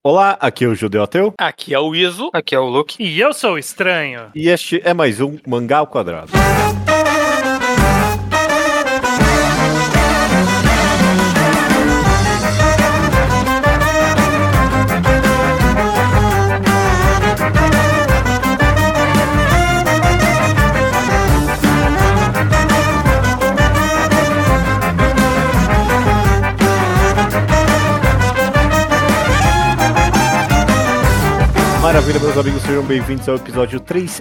Olá, aqui é o Judeu Ateu. Aqui é o Iso. Aqui é o Luke. E eu sou o Estranho. E este é mais um Mangá ao Quadrado. Maravilha, meus amigos, sejam bem-vindos ao episódio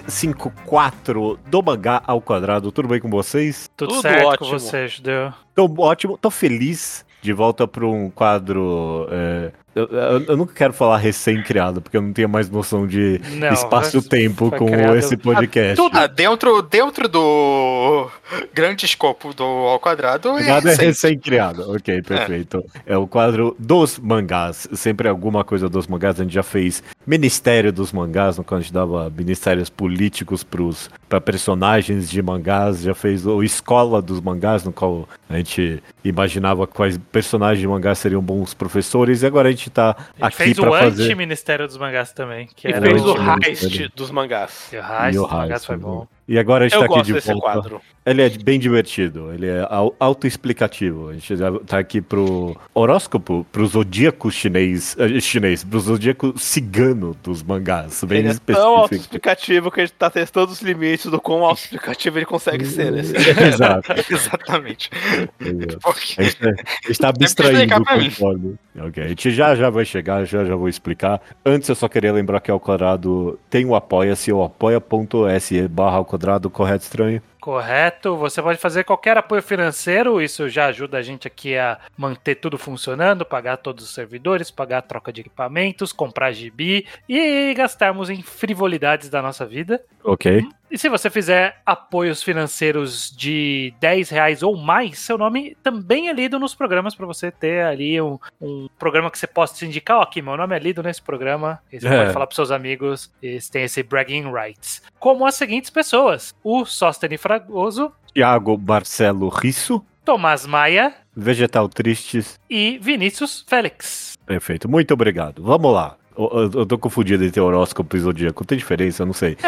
354 do Mangá ao Quadrado. Tudo bem com vocês? Tudo certo ótimo. com você, Judeu? Tô ótimo, tô feliz de volta para um quadro... Eu nunca quero falar recém-criado, porque eu não tenho mais noção de espaço-tempo foi com criado- esse podcast. Dentro do grande escopo do Ao Quadrado Nada é recente. recém-criado. Ok, perfeito. É o quadro dos mangás. Sempre alguma coisa dos mangás. A gente já fez Ministério dos Mangás, no qual a gente dava ministérios políticos para personagens de mangás. Já fez o Escola dos Mangás, no qual a gente imaginava quais personagens de mangás seriam bons professores. E agora a gente tá A gente aqui fez o para fazer... anti-Ministério dos Mangás também. Que E era fez o Não, heist dos mangás. E o Heist E o dos Mangás Heist, foi né? bom. E agora a gente Eu tá aqui gosto de desse volta. quadro. Ele é bem divertido, ele é autoexplicativo. A gente já tá aqui pro horóscopo, pro zodíaco chinês, pro zodíaco cigano dos mangás, bem Ele é tão específico. autoexplicativo que a gente tá testando os limites do quão autoexplicativo ele consegue ser, né? Exato. Exatamente. Exato. Porque A gente tá abstraindo explicar pra mim. conforme. Ok, a gente já vai chegar, já vou explicar. Antes eu só queria lembrar que ao quadrado tem o Apoia-se, o apoia.se/ao quadrado, correto, Estranho? Correto, você pode fazer qualquer apoio financeiro, isso já ajuda a gente aqui a manter tudo funcionando, pagar todos os servidores, pagar a troca de equipamentos, comprar gibi e gastarmos em frivolidades da nossa vida. Ok. E se você fizer apoios financeiros de R$10 ou mais, seu nome também é lido nos programas, para você ter ali um programa que você possa se indicar. Ó, aqui, meu nome é lido nesse programa. E você pode falar para seus amigos. Eles têm esse bragging rights. Como as seguintes pessoas: o Sóstene Fragoso, Thiago Marcelo Risso, Tomás Maia Vegetal Tristes. e Vinícius Félix. Perfeito, muito obrigado. Vamos lá. Eu tô confundido entre horóscopo e zodíaco. Tem diferença? Eu não sei.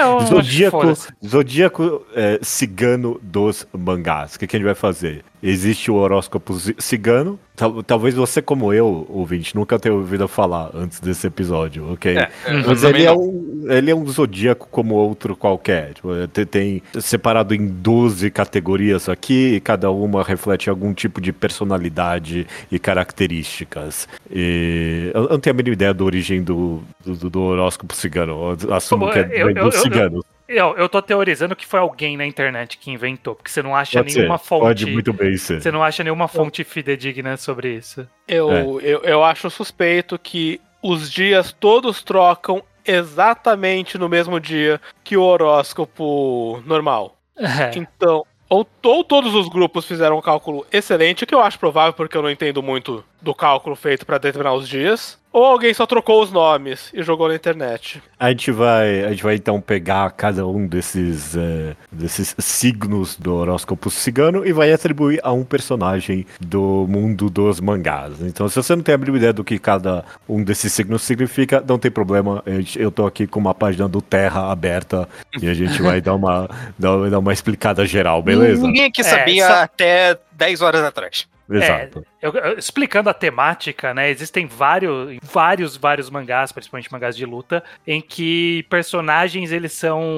Zodíaco cigano dos mangás. O que a gente vai fazer? Existe o horóscopo cigano. Talvez você, como eu, ouvinte, nunca tenha ouvido falar antes desse episódio, ok? Mas ele é um zodíaco como outro qualquer. Tipo, tem separado em 12 categorias aqui, e cada uma reflete algum tipo de personalidade e características. E eu não tenho a mínima ideia da origem do horóscopo cigano. Eu assumo que é dos ciganos. Eu tô teorizando que foi alguém na internet que inventou, porque você não acha Pode nenhuma ser, fonte. pode muito bem ser. Você não acha nenhuma fonte fidedigna sobre isso. Eu acho suspeito que os dias todos trocam exatamente no mesmo dia que o horóscopo normal. Então, ou todos os grupos fizeram um cálculo excelente, que eu acho provável porque eu não entendo muito do cálculo feito para determinar os dias, ou alguém só trocou os nomes e jogou na internet. A gente vai então pegar cada um desses signos do horóscopo cigano e vai atribuir a um personagem do mundo dos mangás. Então, se você não tem a mínima ideia do que cada um desses signos significa, não tem problema. Eu tô aqui com uma página do Terra aberta e a gente vai dar uma explicada geral, beleza? ninguém aqui sabia até 10 horas atrás. Exato. Explicando a temática, né? Existem vários mangás, principalmente mangás de luta, em que personagens eles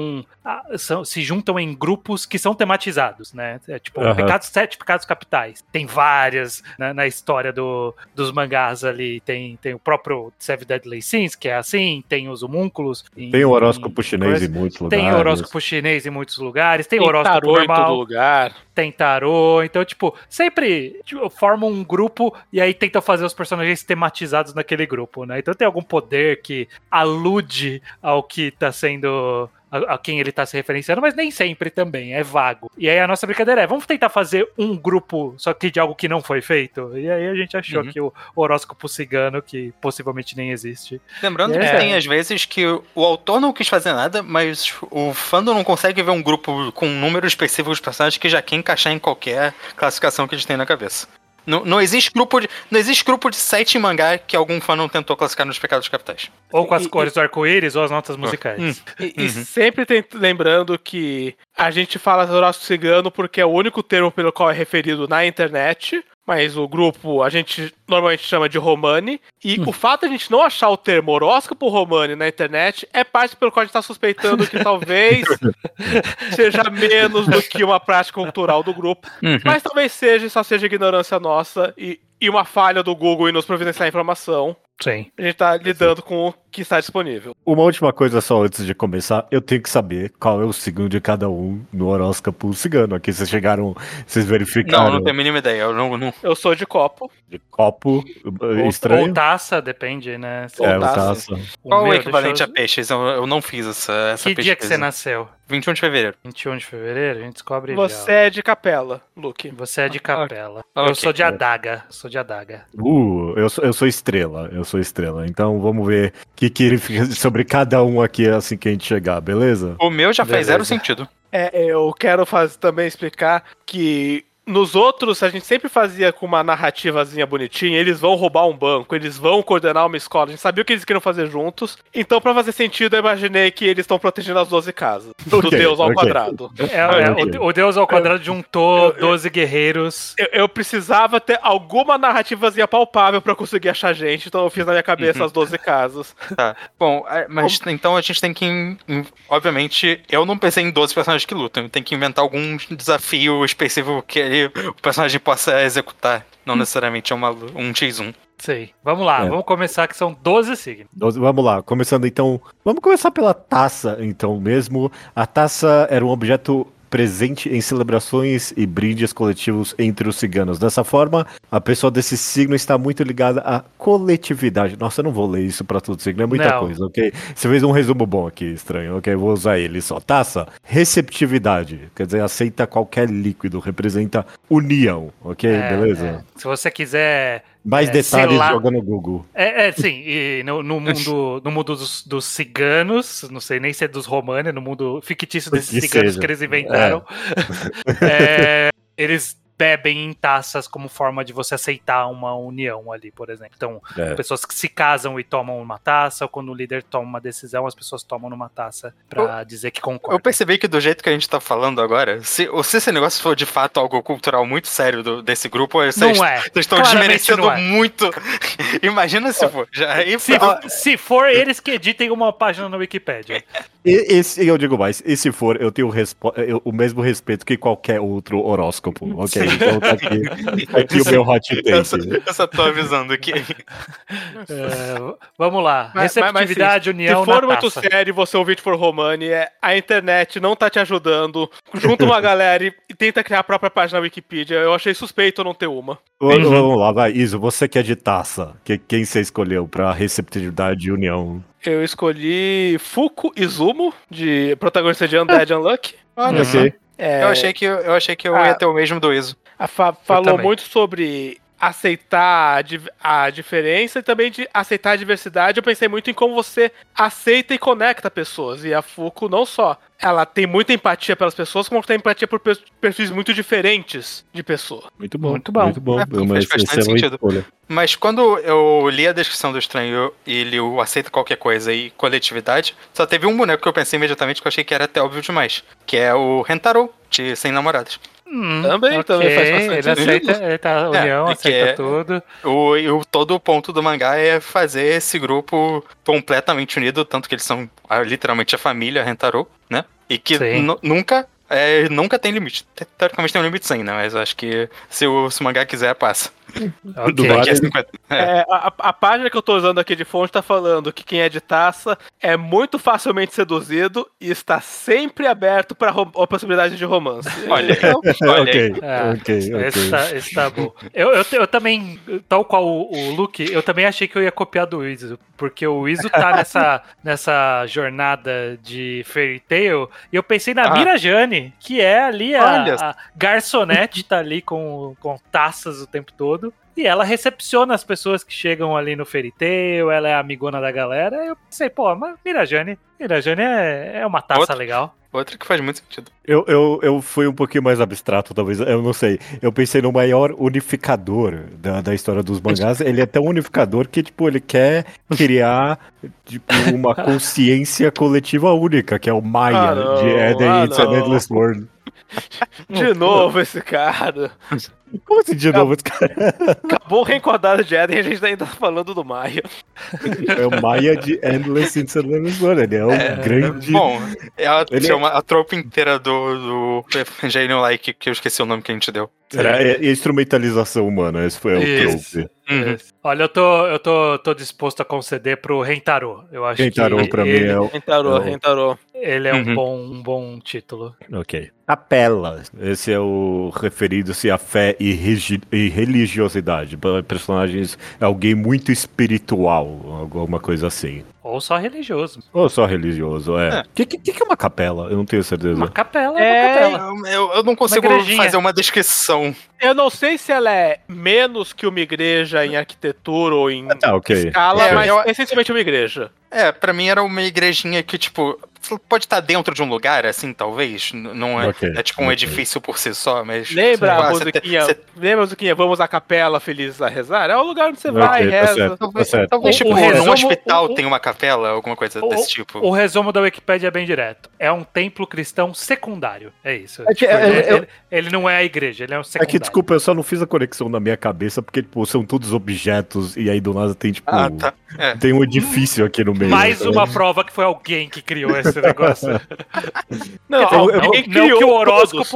se juntam em grupos que são tematizados, né? Tipo, sete pecados capitais. Tem várias, né, na história dos mangás ali. Tem o próprio Seven Deadly Sins, que é assim. Tem os homúnculos. Tem o horóscopo chinês em muitos lugares. Tem o horóscopo chinês em muitos lugares. Tem o Tem horóscopo tarô em normal. todo lugar. Tem tarô. Então, tipo, sempre formam um grupo e aí tentam fazer os personagens tematizados naquele grupo, né? Então tem algum poder que alude ao que tá sendo... a quem ele tá se referenciando, mas nem sempre também, é vago. E aí a nossa brincadeira é, vamos tentar fazer um grupo, só que de algo que não foi feito? E aí a gente achou que o horóscopo cigano, que possivelmente nem existe. Lembrando que tem às vezes que o autor não quis fazer nada, mas o fandom não consegue ver um grupo com um número específico de personagens que já quer encaixar em qualquer classificação que eles têm na cabeça. Não existe grupo de 7 em mangá que algum fã não tentou classificar nos pecados capitais. Ou com as cores do arco-íris ou as notas musicais. E sempre lembrando que a gente fala horóscopo cigano porque é o único termo pelo qual é referido na internet, mas o grupo a gente normalmente chama de Romani, e o fato de a gente não achar o termo horóscopo Romani na internet é parte pelo qual a gente está suspeitando que talvez seja menos do que uma prática cultural do grupo, mas talvez só seja ignorância nossa e uma falha do Google em nos providenciar informação. Sim. A gente tá lidando com o que está disponível. Uma última coisa só antes de começar, eu tenho que saber qual é o signo de cada um no horóscopo cigano. Aqui vocês verificaram. Não tenho a mínima ideia. Eu sou de copo. De copo, estranho. Ou taça, depende, né? O taça. Qual o equivalente a peixes? Eu não fiz essa pesquisa. Que dia que você nasceu? 21 de fevereiro. 21 de fevereiro? A gente descobre Você é de capela, Luke. Você é de capela. Okay. Eu sou de adaga. Sou de adaga. Eu sou estrela. Eu sou estrela. Então vamos ver o que ele fica sobre cada um aqui assim que a gente chegar, beleza? O meu já faz 0 sentido. Eu quero também explicar que nos outros, a gente sempre fazia com uma narrativazinha bonitinha, eles vão roubar um banco, eles vão coordenar uma escola, a gente sabia o que eles queriam fazer juntos, então pra fazer sentido eu imaginei que eles estão protegendo as 12 casas, do Deus ao quadrado. O Deus ao quadrado juntou 12 guerreiros. Eu precisava ter alguma narrativazinha palpável pra conseguir achar gente, então eu fiz na minha cabeça as 12 casas. Tá. Bom, mas então a gente tem que, obviamente, eu não pensei em 12 personagens que lutam, tem que inventar algum desafio específico que o personagem possa executar, não necessariamente é um X1. Sei. Vamos lá, vamos começar que são 12 signos. Vamos lá, começando então. Vamos começar pela taça, então mesmo. A taça era um objeto presente em celebrações e brindes coletivos entre os ciganos. Dessa forma, a pessoa desse signo está muito ligada à coletividade. Nossa, eu não vou ler isso para todo signo, é muita coisa, ok? Você fez um resumo bom aqui, estranho, ok? Vou usar ele só. Taça, receptividade, quer dizer, aceita qualquer líquido, representa união, ok? Beleza? Se você quiser... Mais detalhes joga no Google. Sim, e no mundo dos ciganos, não sei nem se é dos romanos, no mundo fictício desses ciganos que eles inventaram, eles bebem em taças como forma de você aceitar uma união ali, por exemplo. Então, pessoas que se casam e tomam uma taça, ou quando o líder toma uma decisão, as pessoas tomam numa taça pra dizer que concordam. Eu percebi que do jeito que a gente tá falando agora, se esse negócio for de fato algo cultural muito sério desse grupo, vocês estão desmerecendo muito. Imagina se for. Se for, eles que editem uma página na Wikipédia. Eu digo mais, e se for, eu tenho o mesmo respeito que qualquer outro horóscopo, ok? Então tá aqui o meu hot take. Eu só tô avisando aqui. Vamos lá. Receptividade, união, se for muito sério e você ouvir for Romani, a internet não tá te ajudando. Junta uma galera e tenta criar a própria página na Wikipedia. Eu achei suspeito não ter uma. Vamos lá, vai. Iso, você que é de taça. Quem você escolheu pra receptividade e união? Eu escolhi Fuku Izumo, de protagonista de Undead Unlucky. Olha só. Eu achei que eu ia ter o mesmo do Iso. Falou muito sobre aceitar a diferença e também de aceitar a diversidade. Eu pensei muito em como você aceita e conecta pessoas. E a Fuku não só ela tem muita empatia pelas pessoas, como tem empatia por perfis muito diferentes de pessoa. Muito bom. Faz bastante sentido. Mas quando eu li a descrição do estranho e ele aceita qualquer coisa e coletividade, só teve um boneco que eu pensei imediatamente que eu achei que era até óbvio demais, que é o Rentaro, de 100 Namoradas. Também faz bastante sentido. Ele tá união, aceita tudo. Todo o ponto do mangá é fazer esse grupo completamente unido, tanto que eles são literalmente a família Rentaro, né? E que nunca tem limite. Teoricamente tem um limite 100, né? Mas eu acho que se o mangá quiser, passa. A página que eu tô usando aqui de fonte tá falando que quem é de taça é muito facilmente seduzido e está sempre aberto para a possibilidade de romance. Olha esse tá bom. Eu também, tal qual o Luke, eu também achei que eu ia copiar do Iso, porque o Iso tá nessa jornada de Fairy Tail, e eu pensei na Mirajane, que é ali a garçonete, tá ali com taças o tempo todo. e ela recepciona as pessoas que chegam ali no Fairy Tail, ela é a amigona da galera. Eu pensei, pô, mas Mirajane é uma taça legal. Outra que faz muito sentido. Eu fui um pouquinho mais abstrato, talvez, eu não sei. Eu pensei no maior unificador da história dos mangás. Ele é tão unificador que, tipo, ele quer criar, tipo, uma consciência coletiva única, que é o Maya, de Eden It's an Endless World. De novo esse cara. Como assim de novo esse cara? Acabou o reenquadrado de Eden e a gente ainda tá falando do Maia. É o Maia de Endless It's an Endless World. Ele é um grande... Bom, a tropa inteira do Evangelho Like, que eu esqueci o nome que a gente deu. É instrumentalização humana, esse foi o trope. Uhum. Olha, eu tô disposto a conceder pro Rentaro. Eu acho Rentaro, que pra mim é o... Rentaro. Ele é um bom título. Ok. Capela. Esse é o referido-se à fé e religiosidade. Para personagens, é alguém muito espiritual, alguma coisa assim. Ou só religioso. Ou só religioso, é. O que é uma capela? Eu não tenho certeza. Uma capela é uma capela. Eu não consigo fazer uma descrição. Eu não sei se ela é menos que uma igreja em arquitetura ou em escala, mas é essencialmente uma igreja. Pra mim era uma igrejinha que, tipo, pode estar dentro de um lugar, assim, talvez. Não é, é tipo um edifício por si só, mas... Lembra a musiquinha Vamos à capela felizes a rezar? É o lugar onde você vai e reza. Talvez, tipo, num hospital tem uma capela, alguma coisa desse tipo. O resumo da Wikipédia é bem direto. É um templo cristão secundário. É isso. Ele não é a igreja, ele é um secundário. É que, desculpa, eu só não fiz a conexão na minha cabeça, porque, tipo, são todos objetos e aí do nada tem, tipo... Tem um edifício aqui no meio. Mais uma prova que foi alguém que criou esse negócio. Não que o horóscopo...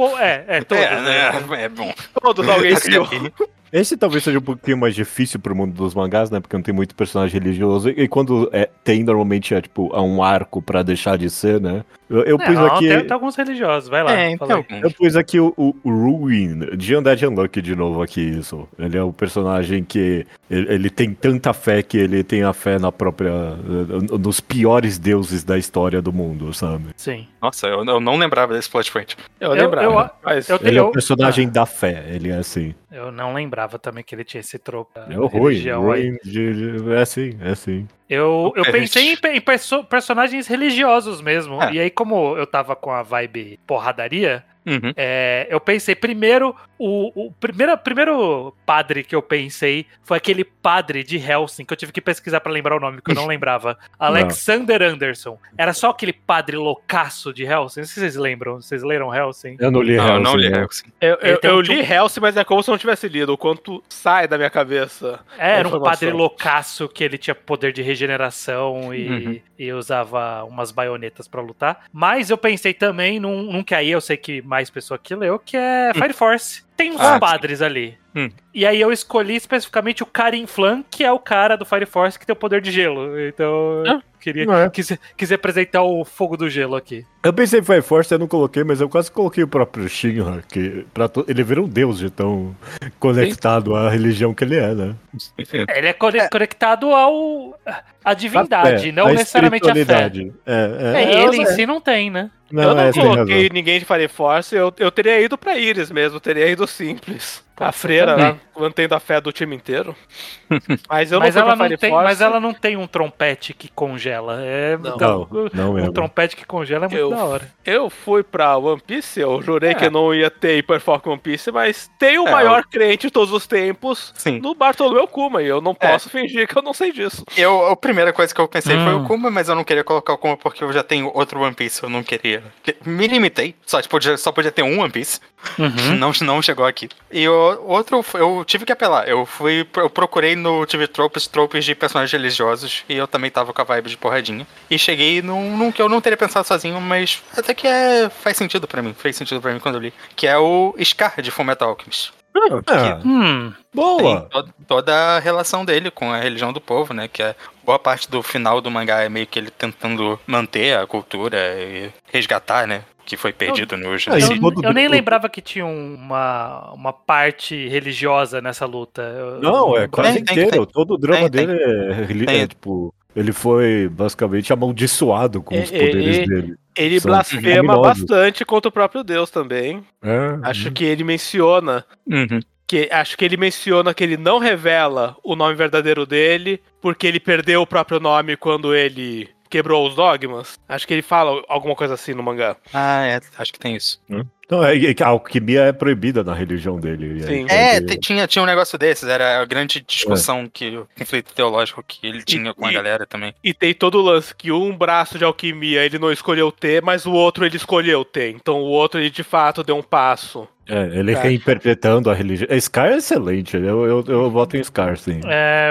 Todos. É bom. Todos alguém criou. Esse talvez seja um pouquinho mais difícil pro mundo dos mangás, né? Porque não tem muito personagem religioso. E quando tem, normalmente é tipo um arco pra deixar de ser, né? Eu pus aqui... Tem alguns religiosos, vai lá. Então, eu pus aqui o Ruin, de Undead Unlucky de novo aqui, isso. Ele é o personagem que... Ele tem tanta fé que ele tem a fé na própria... nos piores deuses da história do mundo, sabe? Sim. Nossa, eu não lembrava desse plot point. Eu lembrava. Ele é o personagem da fé, ele é assim. Eu não lembrava também que ele tinha esse troco. É o Ruin. É assim. Eu pensei em personagens religiosos mesmo. E aí, como eu tava com a vibe porradaria, eu pensei primeiro... O primeiro padre que eu pensei foi aquele padre de Hellsing, que eu tive que pesquisar pra lembrar o nome, que eu não lembrava. Alexander Anderson. Era só aquele padre loucaço de Hellsing. Não sei se vocês lembram. Vocês leram Hellsing? Eu não li Hellsing. Eu não li Hellsing. Eu li Hellsing, mas é como se eu não tivesse lido. O quanto sai da minha cabeça. Era um padre loucaço que ele tinha poder de regeneração e usava umas baionetas pra lutar. Mas eu pensei também num que aí eu sei que mais pessoa que leu, que é Fire Force. Tem uns padres ali. E aí eu escolhi especificamente o Karin Flan, que é o cara do Fire Force que tem o poder de gelo. Então quis representar o fogo do gelo aqui. Eu pensei em Fire Force, eu não coloquei, mas eu quase coloquei o próprio Shinra, que ele vira um deus de tão conectado à religião que ele é, né? Ele é conectado à divindade, não necessariamente à fé. Ele em si não tem, né? Eu não coloquei ninguém de Fire Force, eu teria ido pra Iris mesmo, teria ido simples. A freira, mantendo a fé do time inteiro. Mas ela não tem um trompete que congela. Não um trompete que congela é muito da hora. Eu fui pra One Piece, eu jurei que não ia ter Hyperfoc One Piece, mas tem o maior crente de todos os tempos no Bartolomeu Kuma, e eu não posso fingir que eu não sei disso. A primeira coisa que eu pensei foi o Kuma, mas eu não queria colocar o Kuma porque eu já tenho outro One Piece, eu não queria. Me limitei, só podia ter um One Piece. Não chegou aqui. E outro, eu tive que apelar. Eu procurei no TV tropes de personagens religiosos, e eu também tava com a vibe de porradinha. E cheguei num que eu não teria pensado sozinho, mas até que faz sentido pra mim. Fez sentido pra mim quando eu li. Que é o Scar de Fullmetal Alchemist. Boa! Tem toda a relação dele com a religião do povo, né? Que boa parte do final do mangá é meio que ele tentando manter a cultura e resgatar, né? Que foi perdido no genocídio. Eu nem lembrava que tinha uma parte religiosa nessa luta. Não, é quase inteiro. Todo o drama dele é tipo... Ele foi basicamente amaldiçoado com os poderes dele. Ele blasfema bastante contra o próprio Deus também. Acho que ele menciona que acho que ele menciona que ele não revela o nome verdadeiro dele, porque ele perdeu o próprio nome quando ele quebrou os dogmas. Acho que ele fala alguma coisa assim no mangá. Acho que tem isso. Então, a alquimia é proibida na religião dele. Sim. Tinha um negócio desses, era a grande discussão, o conflito teológico que ele tinha com a galera também. E tem todo o lance que um braço de alquimia ele não escolheu ter, mas o outro ele escolheu ter. Então o outro ele de fato deu um passo. Ele reinterpretando a religião. Scar é excelente, eu voto em Scar, sim.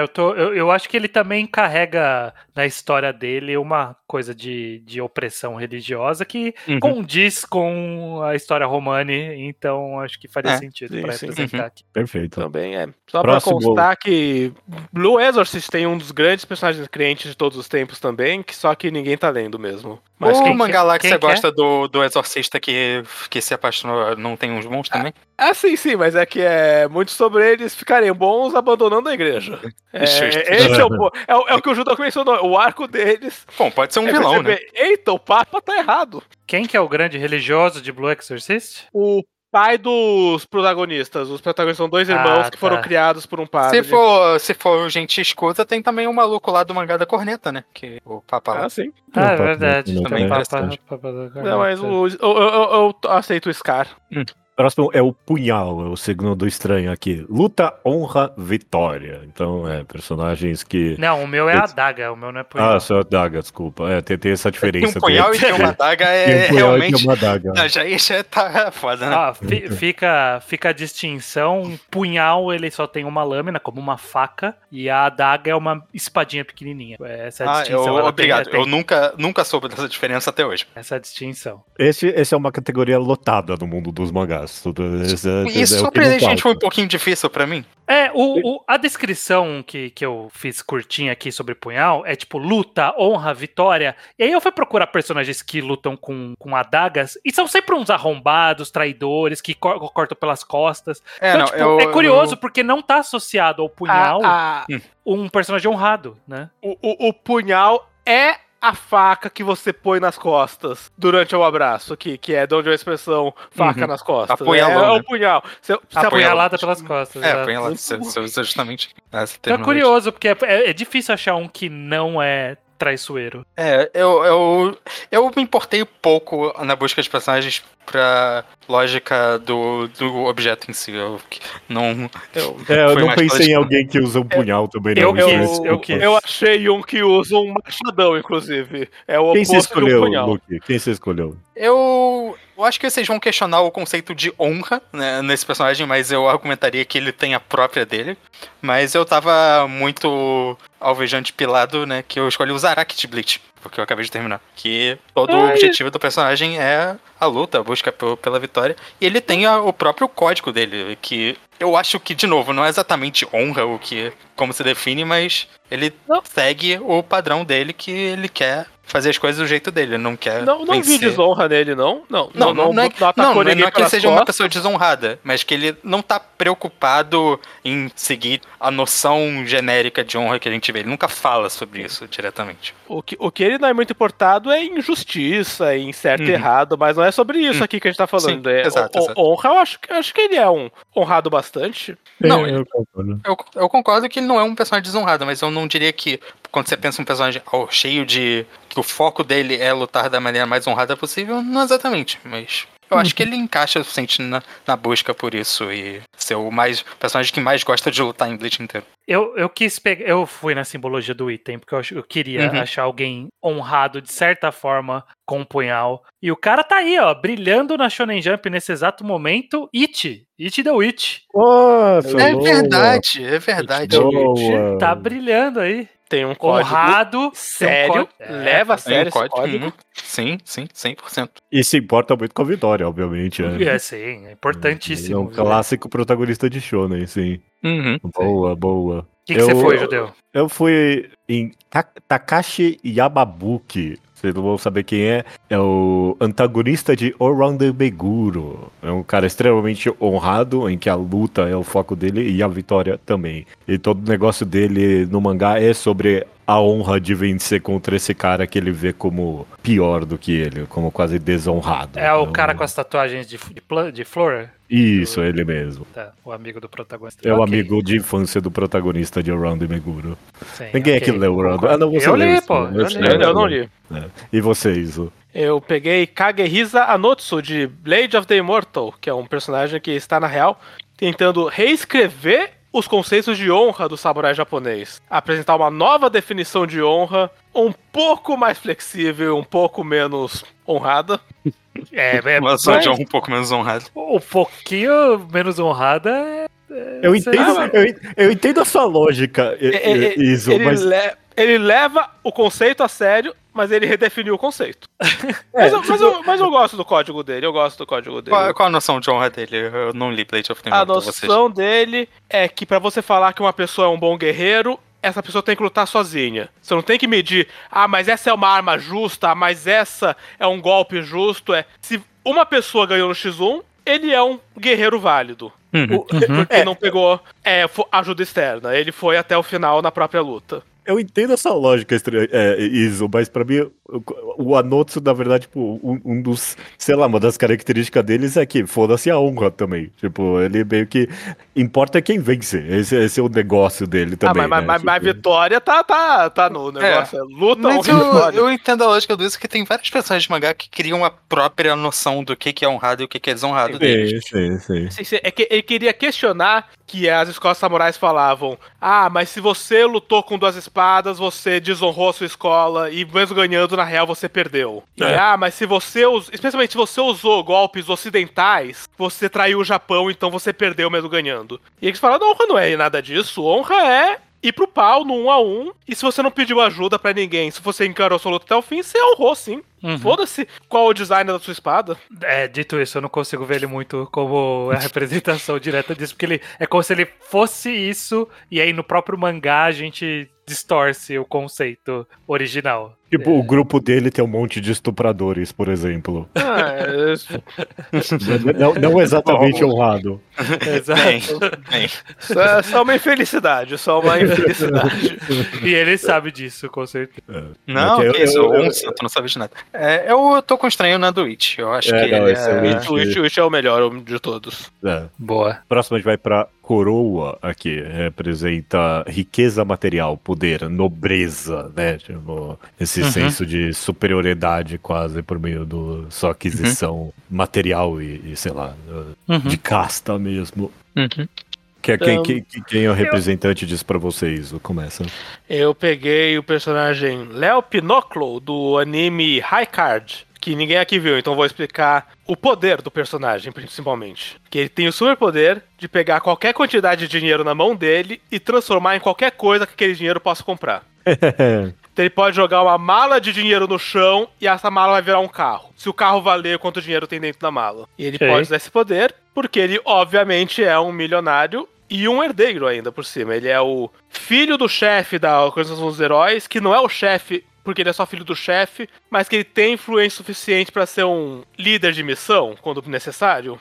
Eu acho que ele também carrega na história dele uma coisa de opressão religiosa que condiz com a história Romani, então acho que faria sentido para representar aqui. Perfeito. Também Só próximo... pra constar que Blue Exorcist tem um dos grandes personagens crentes de todos os tempos também, que só que ninguém tá lendo mesmo. Mas o mangá lá que você gosta do Exorcista que se apaixonou, não tem uns bons também? Sim, mas é que é muito sobre eles ficarem bons abandonando a igreja. Esse é o que o Judô mencionou, o arco deles. Bom, pode ser um vilão, né? Eita, o Papa tá errado. Quem que é o grande religioso de Blue Exorcist? O pai dos protagonistas. Os protagonistas são dois irmãos que foram criados por um padre. Se for gente escuta, tem também um maluco lá do mangá da corneta, né? Que o Papa lá. Sim. É verdade. Também Papa não, mas eu aceito o Scar. Próximo é o Punhal, é o signo do estranho aqui. Luta, honra, vitória. Então, personagens que... Não, o meu é a adaga, o meu não é punhal. Só a adaga, desculpa. Tem essa diferença. Tem um punhal e tem uma adaga, realmente... Uma adaga. Já tá foda, né? Fica a distinção. Punhal, ele só tem uma lâmina, como uma faca, e a adaga é uma espadinha pequenininha. Essa é a distinção. Obrigado. Eu nunca soube dessa diferença até hoje. Essa é a distinção. Esse é uma categoria lotada no mundo dos mangás. E surpreendentemente foi um pouquinho difícil pra mim. A descrição que eu fiz curtinha aqui sobre punhal é tipo luta, honra, vitória. E aí eu fui procurar personagens que lutam com adagas e são sempre uns arrombados, traidores, que cortam pelas costas. É curioso porque não tá associado ao punhal um personagem honrado, né? O punhal é a faca que você põe nas costas durante o abraço, que é de onde é a expressão faca nas costas. Apunhalão, o punhal. Apunhalada pelas costas. Apunhalada, justamente. É curioso, porque é difícil achar um que não é traiçoeiro. Eu me importei pouco na busca de personagens pra lógica do objeto em si. Eu não pensei em alguém que usa um punhal também. Eu achei um que usa um machadão, inclusive. É o Quem oposto você escolheu, do punhal. Luke? Quem você escolheu? Eu acho que vocês vão questionar o conceito de honra, né, nesse personagem, mas eu argumentaria que ele tem a própria dele. Mas eu tava muito alvejante pilado, né, que eu escolhi o Zaraki de Bleach, porque eu acabei de terminar. Que todo o objetivo do personagem é a luta, a busca pela vitória. E ele tem o próprio código dele, que eu acho que, de novo, não é exatamente honra como se define, mas ele segue o padrão dele, que ele quer fazer as coisas do jeito dele, ele não quer Não vi desonra nele, não. Não é que ele seja uma pessoa desonrada, mas que ele não tá preocupado em seguir a noção genérica de honra que a gente vê. Ele nunca fala sobre isso diretamente. O que ele não é muito importado é em justiça, em certo e errado, mas não é sobre isso aqui que a gente tá falando. Sim, exato. Honra, eu acho que ele é um honrado bastante. Não, eu concordo que ele não é um personagem desonrado, mas eu não diria que quando você pensa um personagem cheio de... que o foco dele é lutar da maneira mais honrada possível, não exatamente, mas... eu acho que ele encaixa o suficiente na busca por isso e ser o personagem que mais gosta de lutar em Bleach inteiro. Eu fui na simbologia do item, porque eu queria achar alguém honrado de certa forma com um punhal. E o cara tá aí, ó, brilhando na Shonen Jump nesse exato momento. It the Witch. É verdade. Tá brilhando aí. Tem um código honrado, sério, leva a sério esse código. Sim, 100%. E se importa muito com a vitória, obviamente. Sim, é importantíssimo. É um clássico protagonista de shonen, sim. Boa. O que você foi, Judeu? Eu fui em Takashi Yamabuki. Vocês não vão saber quem é. É o antagonista de Around Meguro. É um cara extremamente honrado, em que a luta é o foco dele e a vitória também. E todo o negócio dele no mangá é sobre a honra de vencer contra esse cara que ele vê como pior do que ele, como quase desonrado. É o cara com as tatuagens de flor? Isso, ele mesmo. Tá, o amigo do protagonista. É o amigo de infância do protagonista de Around Meguro. Sim, Ninguém aqui leu o Around. Não, você eu leu li, isso, pô. Eu não li. E você, Iso? Eu peguei Kagehisa Anotsu, de Blade of the Immortal, que é um personagem que está, na real, tentando reescrever os conceitos de honra do samurai japonês. Apresentar uma nova definição de honra, um pouco mais flexível, um pouco menos honrada. Uma zona de honra um pouco menos honrada. Um pouquinho menos honrada Eu entendo a sua lógica, Iso, mas... Ele leva o conceito a sério, mas ele redefiniu o conceito. Mas eu gosto do código dele, Qual a noção de honra dele? Eu não li Blade of the Immortal. A noção dele é que pra você falar que uma pessoa é um bom guerreiro, essa pessoa tem que lutar sozinha. Você não tem que medir, mas essa é uma arma justa, mas essa é um golpe justo. Se uma pessoa ganhou no X1, ele é um guerreiro válido. Porque não pegou ajuda externa. Ele foi até o final na própria luta. Eu entendo essa lógica, Iso, mas pra mim, o Anotsu, na verdade, tipo, um dos, sei lá, uma das características deles é que foda-se a honra também. Tipo, ele meio que importa quem vence. Esse é o negócio dele também. Mas a vitória tá no negócio. Luta mas eu entendo a lógica do Iso, que tem várias pessoas de mangá que criam a própria noção do que é honrado e o que é desonrado deles. Sim. É que ele queria questionar que as escolas samurais falavam: mas se você lutou com 2 espadas, você desonrou a sua escola e mesmo ganhando, na real, você perdeu. Mas se você especialmente se você usou golpes ocidentais, você traiu o Japão, então você perdeu mesmo ganhando. E eles falaram: honra não é nada disso, honra é ir pro pau no 1 a 1, e se você não pediu ajuda pra ninguém, se você encarou sua luta até o fim, você honrou sim. Foda-se qual o design da sua espada. Dito isso, eu não consigo ver ele muito como a representação direta disso, porque ele é como se ele fosse isso, e aí no próprio mangá a gente distorce o conceito original. Tipo, o grupo dele tem um monte de estupradores, por exemplo. Não exatamente honrado. Exato. Só uma infelicidade, E ele sabe disso, com certeza. Não, eu não sabe de nada. Eu tô constranhando na do Witch. Eu acho que o Witch é o melhor de todos. Boa. Próximo a gente vai pra Coroa aqui. Representa riqueza material, poder, nobreza, né? Tipo, esse senso de superioridade quase por meio do sua aquisição material e sei lá, de casta mesmo. Quem é o representante disso pra vocês? Começa. Eu peguei o personagem Léo Pinocchio do anime High Card, que ninguém aqui viu, então vou explicar o poder do personagem, principalmente. Que ele tem o superpoder de pegar qualquer quantidade de dinheiro na mão dele e transformar em qualquer coisa que aquele dinheiro possa comprar. Então ele pode jogar uma mala de dinheiro no chão e essa mala vai virar um carro. Se o carro valer quanto dinheiro tem dentro da mala. E ele pode usar esse poder porque ele, obviamente, é um milionário e um herdeiro ainda por cima. Ele é o filho do chefe da Organização dos Heróis, que não é o chefe porque ele é só filho do chefe, mas que ele tem influência suficiente para ser um líder de missão, quando necessário.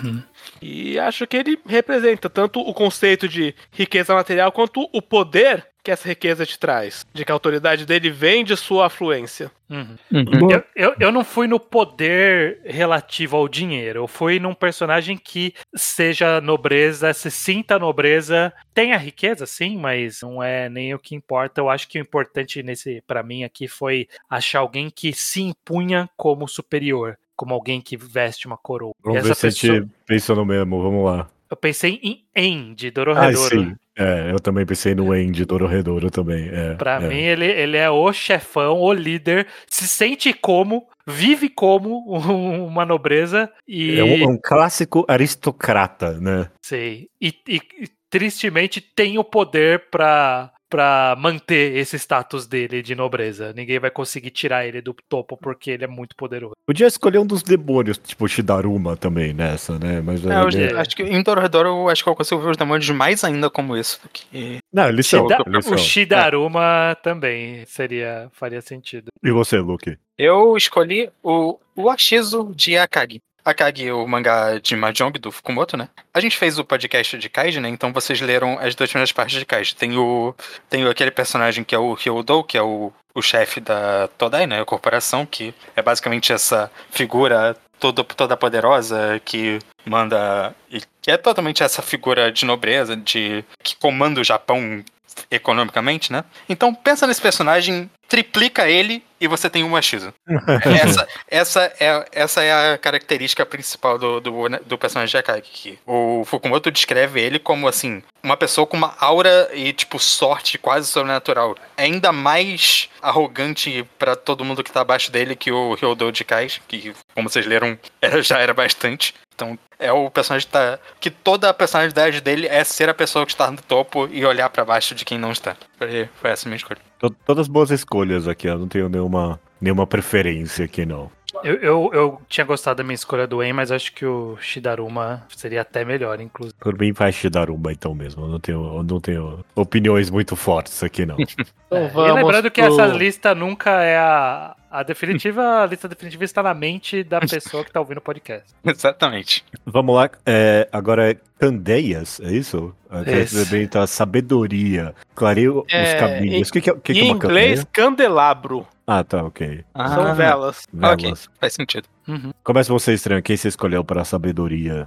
E acho que ele representa tanto o conceito de riqueza material, quanto o poder que essa riqueza te traz. De que a autoridade dele vem de sua afluência. Eu não fui no poder relativo ao dinheiro. Eu fui num personagem que seja nobreza, se sinta nobreza. Tem a riqueza, sim, mas não é nem o que importa. Eu acho que o importante pra mim aqui foi achar alguém que se impunha como superior. Como alguém que veste uma coroa. Vamos ver se a gente pensa no mesmo, vamos lá. Eu pensei em En, de Dorohedoro. Sim. Eu também pensei no En de Dorohedoro também. Pra mim, ele é o chefão, o líder, se sente como, vive como uma nobreza e... É um clássico aristocrata, né? Sim. E tristemente tem o poder pra manter esse status dele de nobreza. Ninguém vai conseguir tirar ele do topo porque ele é muito poderoso. Podia escolher um dos demônios, tipo Shidaruma também nessa, né? Mas acho que em Dorohedoro eu acho que eu consigo ver os demônios mais ainda como isso do que... Não, eles são. O Shidaruma também faria sentido. E você, Luke? Eu escolhi o Ashizo de Akagi. Akagi, o mangá de Mahjong do Fukumoto, né? A gente fez o podcast de Kaiji, né? Então vocês leram as 2 primeiras partes de Kaiji. Tem aquele personagem que é o Hyodou, que é o chefe da Todai, né? A corporação, que é basicamente essa figura toda poderosa que manda... E que é totalmente essa figura de nobreza, que comanda o Japão economicamente, né? Então pensa nesse personagem, triplica ele e você tem um machismo. Essa é a característica principal do personagem de Akagi, que o Fukumoto descreve ele como, assim, uma pessoa com uma aura e, tipo, sorte quase sobrenatural. É ainda mais arrogante pra todo mundo que tá abaixo dele que o Hyodou de Kaiji, que, como vocês leram, já era bastante. Então, é o personagem que toda a personalidade dele é ser a pessoa que está no topo e olhar pra baixo de quem não está. Foi essa a minha escolha. Todas boas escolhas aqui, eu não tenho nenhuma preferência aqui, não. Eu tinha gostado da minha escolha do En, mas acho que o Shidaruma seria até melhor, inclusive. Por mim faz Shidaruma então mesmo, eu não tenho opiniões muito fortes aqui, não. E lembrando que essa lista nunca é a definitiva, a lista definitiva está na mente da pessoa que está ouvindo o podcast. Exatamente. Vamos lá, agora é Candeias, é isso? Representa a sabedoria, clareia os caminhos. O que é uma candeia? Em inglês, candelabro. Ah, tá, ok. São velas. Ok, faz sentido. Uhum. Começa você, Estranho, quem você escolheu para a sabedoria?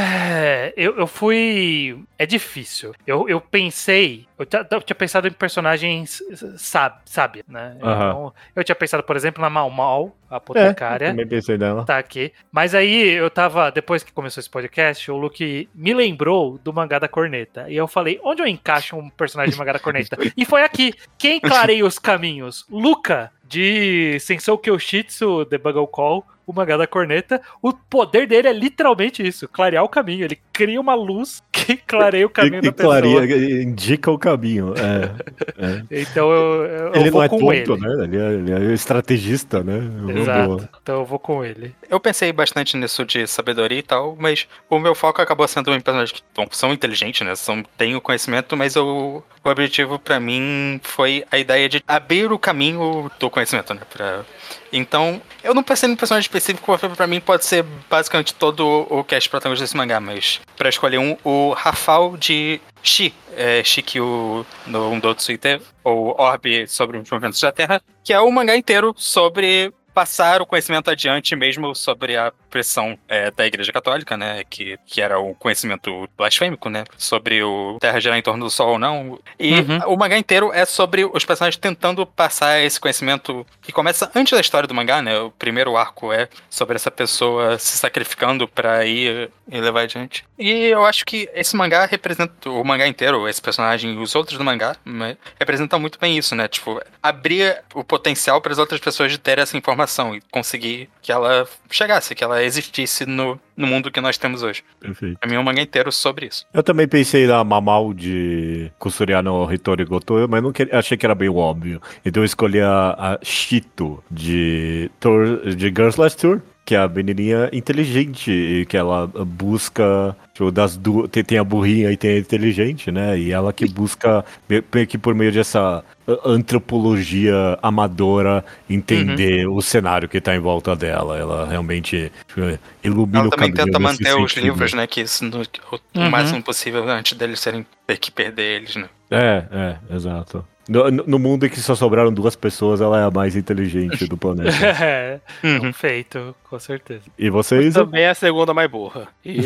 Eu fui... É difícil. Eu pensei... Eu tinha pensado em personagens sábias, né? Uhum. Então, eu tinha pensado, por exemplo, na Mau Mau, a apotecária. Eu também pensei nela. Tá aqui. Mas aí eu tava... Depois que começou esse podcast, o Luke me lembrou do mangá da Corneta. E eu falei, onde eu encaixo um personagem de mangá da Corneta? E foi aqui. Quem clareia os caminhos? Luca, de Sensou Kyoshitsu, The Bugle Call, o mangá da Corneta. O poder dele é literalmente isso, clarear o caminho. Ele cria uma luz que clareia o caminho da pessoa. Indica o caminho. Então eu ele vou não é com tonto, ele. Né? Ele é estrategista, né? Exato. Então eu vou com ele. Eu pensei bastante nisso de sabedoria e tal, mas o meu foco acabou sendo em personagens que são inteligentes, né? Têm o conhecimento, mas o objetivo pra mim foi a ideia de abrir o caminho do conhecimento, né? Então, eu não pensei num personagem específico, porque pra mim pode ser basicamente todo o cast protagonista desse mangá, mas pra escolher o Rafal de Shikyu no Undotsuite, ou Orbe sobre os movimentos da Terra, que é o mangá inteiro sobre passar o conhecimento adiante mesmo sobre a pressão da Igreja Católica, né, que era o conhecimento blasfêmico, né, sobre o Terra girar em torno do Sol ou não. E o mangá inteiro é sobre os personagens tentando passar esse conhecimento que começa antes da história do mangá, né, o primeiro arco é sobre essa pessoa se sacrificando pra ir e levar adiante. E eu acho que esse mangá representa, o mangá inteiro, esse personagem e os outros do mangá, representam muito bem isso, né, tipo, abrir o potencial para as outras pessoas de ter essa informação e conseguir que ela chegasse, que ela existisse no mundo que nós temos hoje. Perfeito. Pra mim é um mangá inteiro sobre isso. Eu também pensei na Mamau de Kusuriya no Hitori Goto, mas achei que era bem óbvio. Então eu escolhi a Shito de Girls Last Tour, que é a menininha inteligente e que ela busca, tipo, tem a burrinha e tem a inteligente, né? E ela que busca, meio que por meio dessa antropologia amadora, entender o cenário que tá em volta dela. Ela realmente ilumina o caminho. Ela também tenta manter os sentido. Livros, né? Que isso o máximo possível antes deles ter que perder eles, né? Exato. No mundo em que só sobraram 2 pessoas, ela é a mais inteligente do planeta. Feito, com certeza. E vocês? Também é a segunda mais burra. E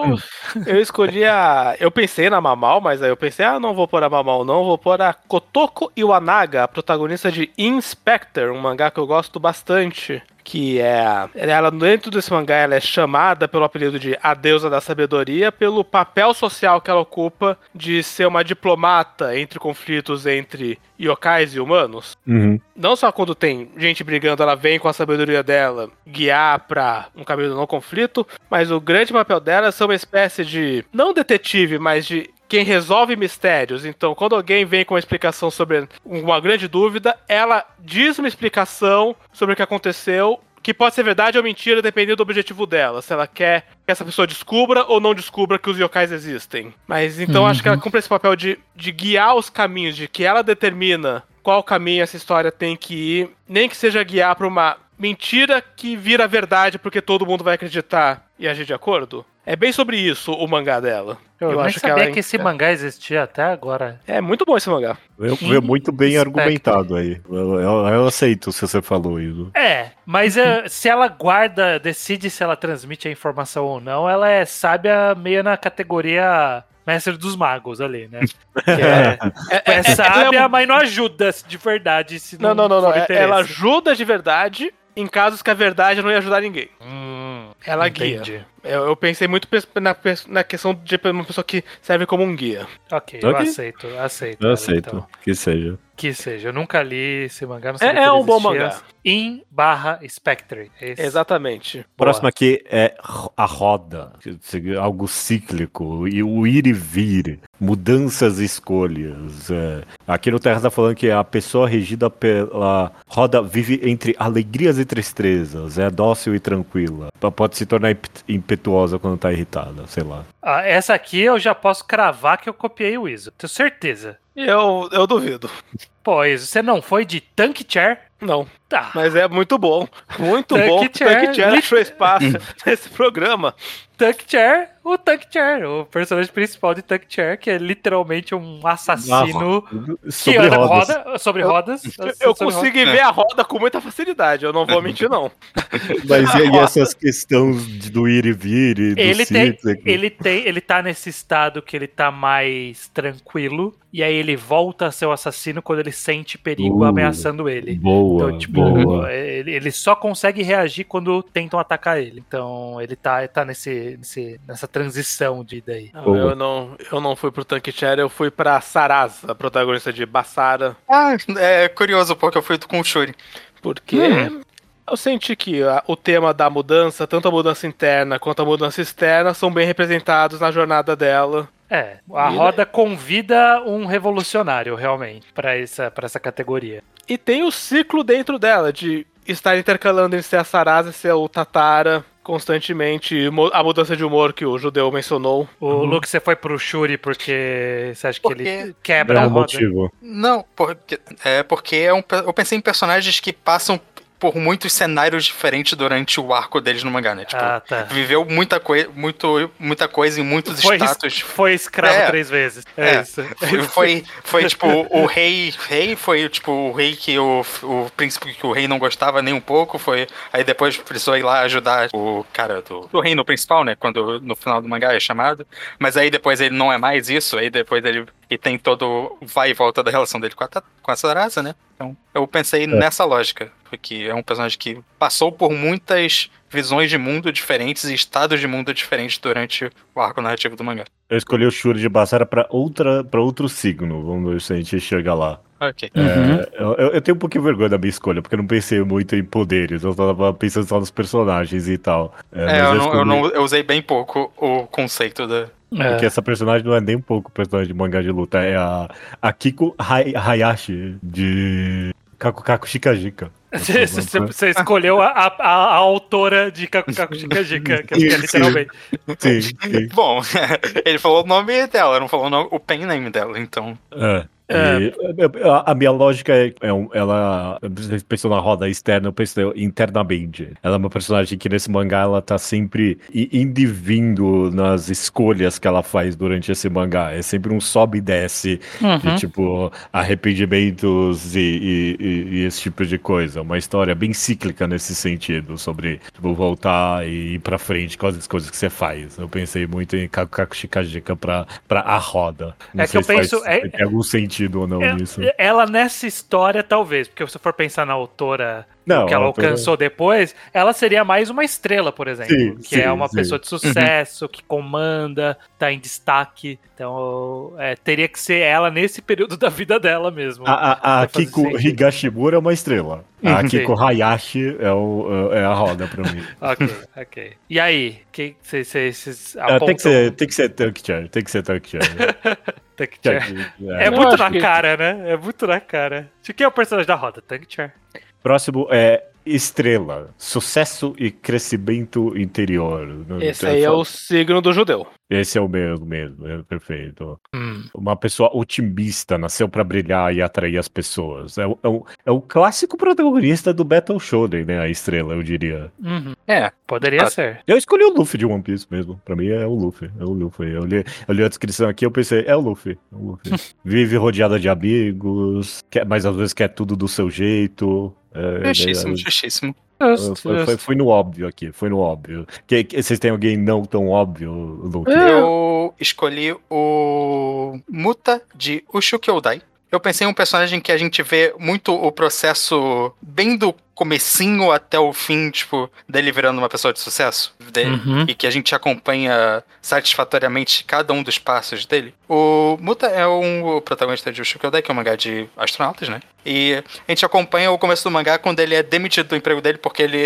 eu escolhi eu pensei na Mamau, mas aí eu pensei, não vou pôr a Mamau não, vou pôr a Kotoko Iwanaga, a protagonista de Inspector, um mangá que eu gosto bastante. Que ela dentro desse mangá ela é chamada pelo apelido de A Deusa da Sabedoria pelo papel social que ela ocupa de ser uma diplomata entre conflitos entre yokais e humanos. Não só quando tem gente brigando, ela vem com a sabedoria dela guiar pra um caminho do não conflito, mas o grande papel dela é ser uma espécie de, não detetive, mas de quem resolve mistérios. Então, quando alguém vem com uma explicação sobre uma grande dúvida, ela diz uma explicação sobre o que aconteceu, que pode ser verdade ou mentira, dependendo do objetivo dela. Se ela quer que essa pessoa descubra ou não descubra que os yokais existem. Mas, então, acho que ela cumpre esse papel de guiar os caminhos, de que ela determina qual caminho essa história tem que ir, nem que seja guiar pra uma mentira que vira verdade porque todo mundo vai acreditar e agir de acordo. É bem sobre isso o mangá dela. Eu acho que esse mangá existia até agora. É muito bom esse mangá. É muito bem argumentado aí. Eu aceito se você falou isso. Mas se ela decide se ela transmite a informação ou não, ela é sábia meio na categoria Mestre dos Magos ali, né? É sábia, mas não ajuda de verdade. Se não. Ela ajuda de verdade em casos que a verdade não ia ajudar ninguém. Ela entendi. Guia. Eu pensei muito na questão de uma pessoa que serve como um guia. Ok, eu aceito. Eu aceito, então. Que seja. Que seja. Eu nunca li esse mangá, não sei É um bom mangá. In/Spectre. Exatamente. Próximo aqui é a roda. Algo cíclico. E o ir e vir. Mudanças e escolhas. Aqui no Terra está falando que a pessoa regida pela roda vive entre alegrias e tristezas. É dócil e tranquila. Pode se tornar impetuosa quando tá irritada, sei lá. Essa aqui eu já posso cravar que eu copiei o Iso. Tenho certeza. Eu duvido. Pô, Iso, você não foi de Tank Chair? Não. Tá. Mas é muito bom. Muito bom. Tank Chair achou espaço nesse programa. O Tank Chair, o personagem principal de Tank Chair, que é literalmente um assassino que anda sobre rodas. Eu consigo ver a roda com muita facilidade, eu não vou mentir, não. Mas e essas questões do ir e vir e ele tá nesse estado que ele tá mais tranquilo, e aí ele volta a ser o assassino quando ele sente perigo ameaçando ele. Boa, então, tipo, boa. Ele só consegue reagir quando tentam atacar ele. Então, ele tá nessa transição de daí. Eu não fui pro Tank Chair, eu fui pra Sarasa, a protagonista de Basara. É curioso porque eu fui com o Shuri. Porque eu senti que o tema da mudança, tanto a mudança interna quanto a mudança externa, são bem representados na jornada dela. A roda convida um revolucionário, realmente, pra essa categoria. E tem o ciclo dentro dela, de estar intercalando entre ser a Sarasa e ser o Tatara constantemente, a mudança de humor que o judeu mencionou. O Luke, você foi pro Shuri porque você acha que ele quebra a roda? Motivo. Não, porque eu pensei em personagens que passam por muitos cenários diferentes durante o arco deles no mangá, né? Tipo, viveu muita coisa em muitos status. Foi escravo 3 vezes. Isso. Foi tipo, o rei foi tipo o rei que o príncipe que o rei não gostava nem um pouco, aí depois precisou ir lá ajudar o cara do reino principal, né? Quando no final do mangá é chamado. Mas aí depois ele não é mais isso, aí depois ele tem todo o vai e volta da relação dele com a Sarasa, né? Então, eu pensei nessa lógica, porque é um personagem que passou por muitas visões de mundo diferentes e estados de mundo diferentes durante o arco narrativo do mangá. Eu escolhi o Shuri de Basara pra outro signo, vamos ver se a gente chega lá. Ok. Eu tenho um pouquinho de vergonha da minha escolha, porque eu não pensei muito em poderes, eu tava pensando só nos personagens e tal. Eu usei bem pouco o conceito da... Porque essa personagem não é nem um pouco personagem de mangá de luta, é a Kiko Hayashi, de Kakukaku Shikajika. Você escolheu a autora de Kakukaku Shikajika, que é literalmente. Sim. Bom, ele falou o nome dela, não falou o pen name dela, então... A minha lógica ela pensou na roda externa, eu pensei internamente. Ela é uma personagem que nesse mangá ela tá sempre indo e vindo nas escolhas que ela faz durante esse mangá. É sempre um sobe e desce de tipo arrependimentos e esse tipo de coisa. Uma história bem cíclica nesse sentido, sobre tipo, voltar e ir pra frente com as coisas que você faz. Eu pensei muito em Kakukaku Shikajika pra a roda. Não sei se tem algum sentido ou não nisso. Ela nessa história, talvez, porque se você for pensar na autora, não, que ela alcançou depois, ela seria mais uma estrela, por exemplo. É uma pessoa de sucesso, que comanda, tá em destaque. Então, teria que ser ela nesse período da vida dela mesmo. A Kiko Higashimura é uma estrela. A Kiko Hayashi é a roda pra mim. Ok. E aí? Que vocês apontam? Tem que ser Tank Chair. Tank Chair. É muito na cara, né? É muito na cara. De quem é o personagem da roda? Tank Chair. Próximo é Estrela, sucesso e crescimento interior. Esse aí é o signo do judeu. Esse é o mesmo, é perfeito. Uma pessoa otimista, nasceu pra brilhar e atrair as pessoas. É o clássico protagonista do Battle Shonen, né? A estrela, eu diria. Poderia ser. Eu escolhi o Luffy de One Piece mesmo. Pra mim é o Luffy. É o Luffy. Eu li a descrição aqui, eu pensei, é o Luffy. É o Luffy. Vive rodeada de amigos, mas às vezes quer tudo do seu jeito. Justíssimo. Foi no óbvio aqui, foi no óbvio. Vocês têm alguém não tão óbvio, Luke? Eu escolhi o Muta de Ushu Kyodai. Eu pensei em um personagem que a gente vê muito o processo bem do comecinho até o fim, tipo, dele virando uma pessoa de sucesso. E que a gente acompanha satisfatoriamente cada um dos passos dele. O Muta é o protagonista de Ushu Kyodai, que é um mangá de astronautas, né? E a gente acompanha o começo do mangá quando ele é demitido do emprego dele porque ele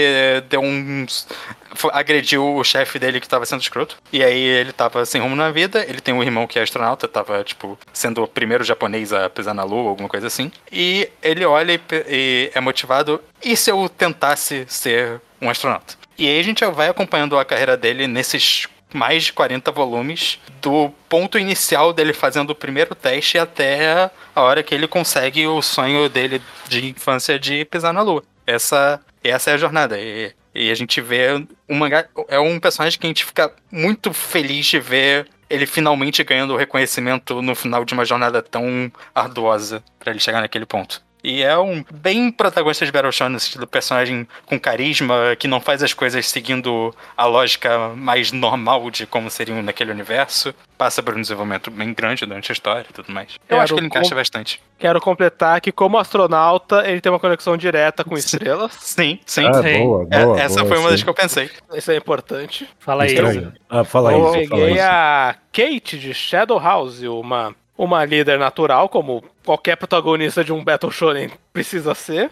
agrediu o chefe dele que tava sendo escroto. E aí ele tava sem rumo na vida. Ele tem um irmão que é astronauta, tava, tipo, sendo o primeiro japonês a pisar na lua, alguma coisa assim. E ele olha e é motivado. E se eu tentasse ser um astronauta? E aí a gente vai acompanhando a carreira dele nesses mais de 40 volumes, do ponto inicial dele fazendo o primeiro teste até a hora que ele consegue o sonho dele de infância de pisar na lua. Essa é a jornada. E a gente vê um mangá, é um personagem que a gente fica muito feliz de ver ele finalmente ganhando o reconhecimento no final de uma jornada tão arduosa pra ele chegar naquele ponto. E é um bem protagonista de Battle Shonen, no estilo personagem com carisma, que não faz as coisas seguindo a lógica mais normal de como seriam naquele universo. Passa por um desenvolvimento bem grande durante a história e tudo mais. Eu acho que ele encaixa bastante. Quero completar que, como astronauta, ele tem uma conexão direta com estrelas. Sim. Boa, essa foi uma das que eu pensei. Isso é importante. Fala aí. Fala aí. Eu peguei a Kate de Shadow House, uma líder natural, como qualquer protagonista de um Battle Shonen precisa ser.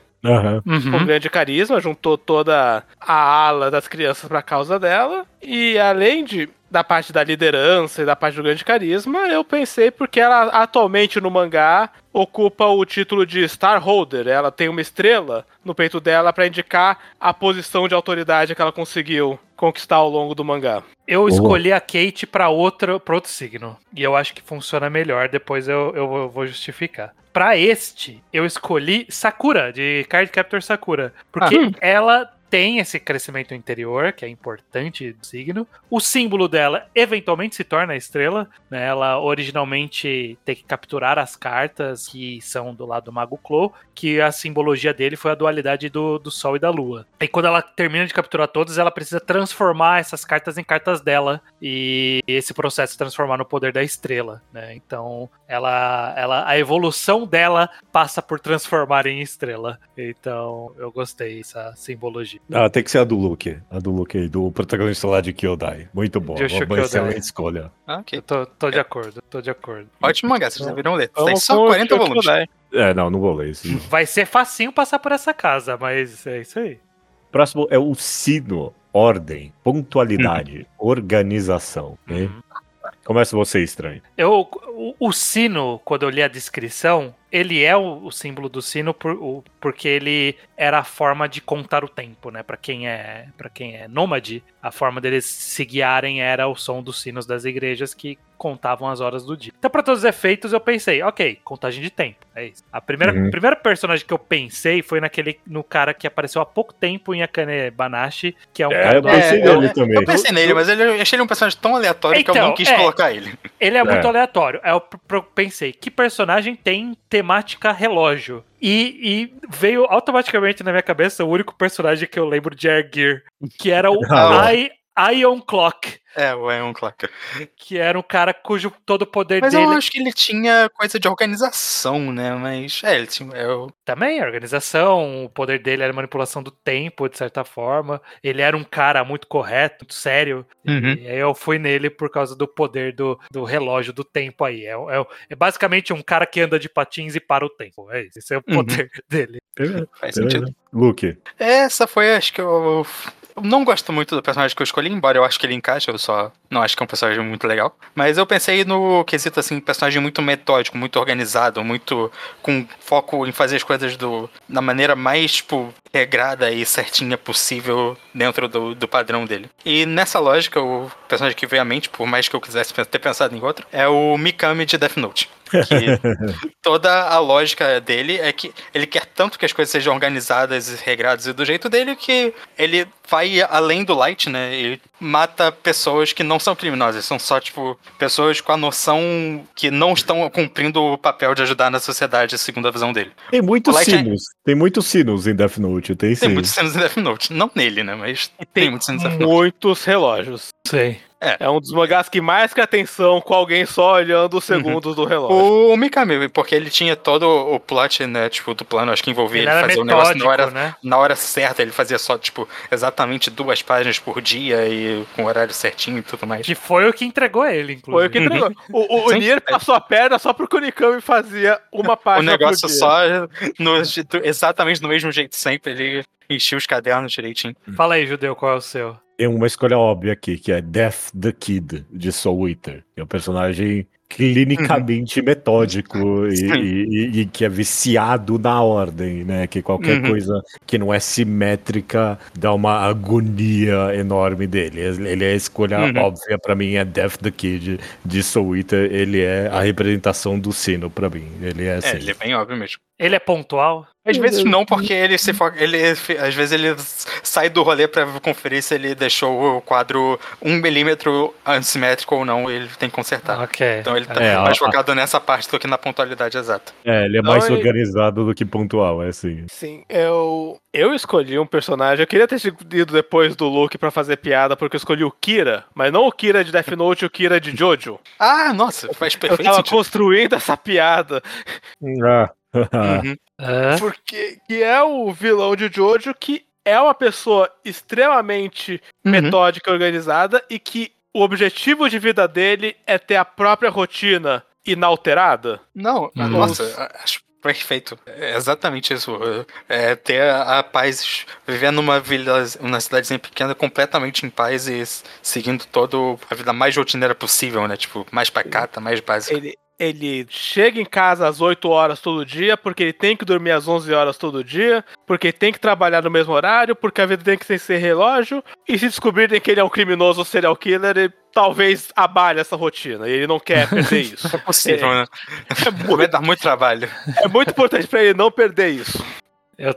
Com grande carisma, juntou toda a ala das crianças pra causa dela. E além da parte da liderança e da parte do grande carisma, eu pensei porque ela atualmente no mangá ocupa o título de Star Holder. Ela tem uma estrela no peito dela pra indicar a posição de autoridade que ela conseguiu conquistar ao longo do mangá. Eu escolhi a Kate pra outro signo. E eu acho que funciona melhor, depois eu vou justificar. Pra este, eu escolhi Sakura, de Cardcaptor Sakura. Porque ela tem esse crescimento interior, que é importante do signo. O símbolo dela eventualmente se torna a estrela, né? Ela originalmente tem que capturar as cartas que são do lado do Mago Clo, que a simbologia dele foi a dualidade do Sol e da Lua. E quando ela termina de capturar todas, ela precisa transformar essas cartas em cartas dela, e esse processo de transformar no poder da estrela, né? Então, a evolução dela passa por transformar em estrela. Então, eu gostei dessa simbologia. Tem que ser a do Luke aí, do protagonista lá de Kyodai. Muito bom, uma excelente escolha. Ok. Eu tô de acordo. Ótimo mangá, vocês deveriam ler. Tem só 40 volumes. Não vou ler isso. Vai ser facinho passar por essa casa, mas é isso aí. Próximo é o Sino. Ordem, pontualidade, organização. Né? Começa você, estranho. O sino, quando eu li a descrição, ele é o símbolo do sino porque ele era a forma de contar o tempo, né? Pra quem é nômade, a forma deles se guiarem era o som dos sinos das igrejas que contavam as horas do dia. Então, pra todos os efeitos, eu pensei, ok, contagem de tempo, é isso. A primeira personagem que eu pensei foi no cara que apareceu há pouco tempo em Akane Banashi, que é um cara do... também. Eu pensei nele, mas eu achei ele um personagem tão aleatório que eu não quis colocar ele. Ele é muito aleatório. Eu pensei, que personagem tem temática relógio? E veio automaticamente na minha cabeça o único personagem que eu lembro de Air Gear, que era o Ion Clock. O Ion Clock. Que era um cara cujo todo o poder dele... Mas eu acho que ele tinha coisa de organização, né? Mas, ele tinha... Também, a organização, o poder dele era manipulação do tempo, de certa forma. Ele era um cara muito correto, muito sério. E aí eu fui nele por causa do poder do relógio do tempo aí. É basicamente um cara que anda de patins e para o tempo. É isso. Esse é o poder dele. Faz sentido. Luke. Essa foi, acho que Eu não gosto muito do personagem que eu escolhi, embora eu acho que ele encaixa, eu só não acho que é um personagem muito legal. Mas eu pensei no quesito, assim, personagem muito metódico, muito organizado, muito com foco em fazer as coisas da maneira mais, tipo, regrada e certinha possível dentro do padrão dele. E nessa lógica, o personagem que veio à mente, por mais que eu quisesse ter pensado em outro, é o Mikami de Death Note. Que toda a lógica dele é que ele quer tanto que as coisas sejam organizadas e regradas e do jeito dele que ele vai além do light, né? Ele mata pessoas que não são criminosas, são só, tipo, pessoas com a noção que não estão cumprindo o papel de ajudar na sociedade, segundo a visão dele. Tem muitos sinos. Tem muitos sinos em Death Note, tem sim. Tem muitos sinos em Death Note. Não nele, né? Mas tem muitos sinos em Death Note. Muitos relógios. Sei. É um dos mangás que mais que atenção com alguém só olhando os segundos do relógio. O Mikami, porque ele tinha todo o plot, né, tipo, do plano, acho que envolvia ele fazer o negócio na hora certa, ele fazia só, tipo, exatamente 2 páginas por dia e com o horário certinho e tudo mais. Que foi o que entregou ele, inclusive. Foi o que entregou. O Nier passou a perna só pro Kunikami fazia uma página por dia. O negócio só exatamente do mesmo jeito sempre, ele enchia os cadernos direitinho. Fala aí, Judeu, qual é o seu? Tem uma escolha óbvia aqui, que é Death the Kid, de Soul Eater. É um personagem clinicamente metódico e que é viciado na ordem, né? Que qualquer coisa que não é simétrica dá uma agonia enorme dele. Ele é a escolha óbvia pra mim, é Death the Kid, de Soul Eater. Ele é a representação do sino pra mim. Ele é assim. Ele é bem óbvio mesmo. Ele é pontual? Às vezes não, porque ele se foca. Às vezes ele sai do rolê pra conferir se ele deixou o quadro 1 milímetro assimétrico ou não, ele tem que consertar. Ok. Então ele tá mais focado nessa parte do que na pontualidade exata. Ele é mais organizado do que pontual, é assim. Sim, eu escolhi um personagem, eu queria ter ido depois do Luke pra fazer piada, porque eu escolhi o Kira, mas não o Kira de Death Note, o Kira de Jojo. Ah, nossa, faz perfeito sentido. Eu tava sentido. construindo essa piada. Porque que é o vilão de Jojo, que é uma pessoa extremamente metódica e organizada e que o objetivo de vida dele é ter a própria rotina inalterada. Não, nossa, acho perfeito. É exatamente isso. É ter a paz, viver numa cidadezinha pequena completamente em paz e seguindo toda a vida mais rotineira possível, né? Tipo, mais pacata, mais básica. Ele chega em casa às 8 horas todo dia, porque ele tem que dormir às 11 horas todo dia, porque ele tem que trabalhar no mesmo horário, porque a vida tem que ser relógio, e se descobrirem que ele é um criminoso ou serial killer, ele talvez abale essa rotina, e ele não quer perder isso. É possível, né? Vai dar muito trabalho. É muito importante pra ele não perder isso. Eu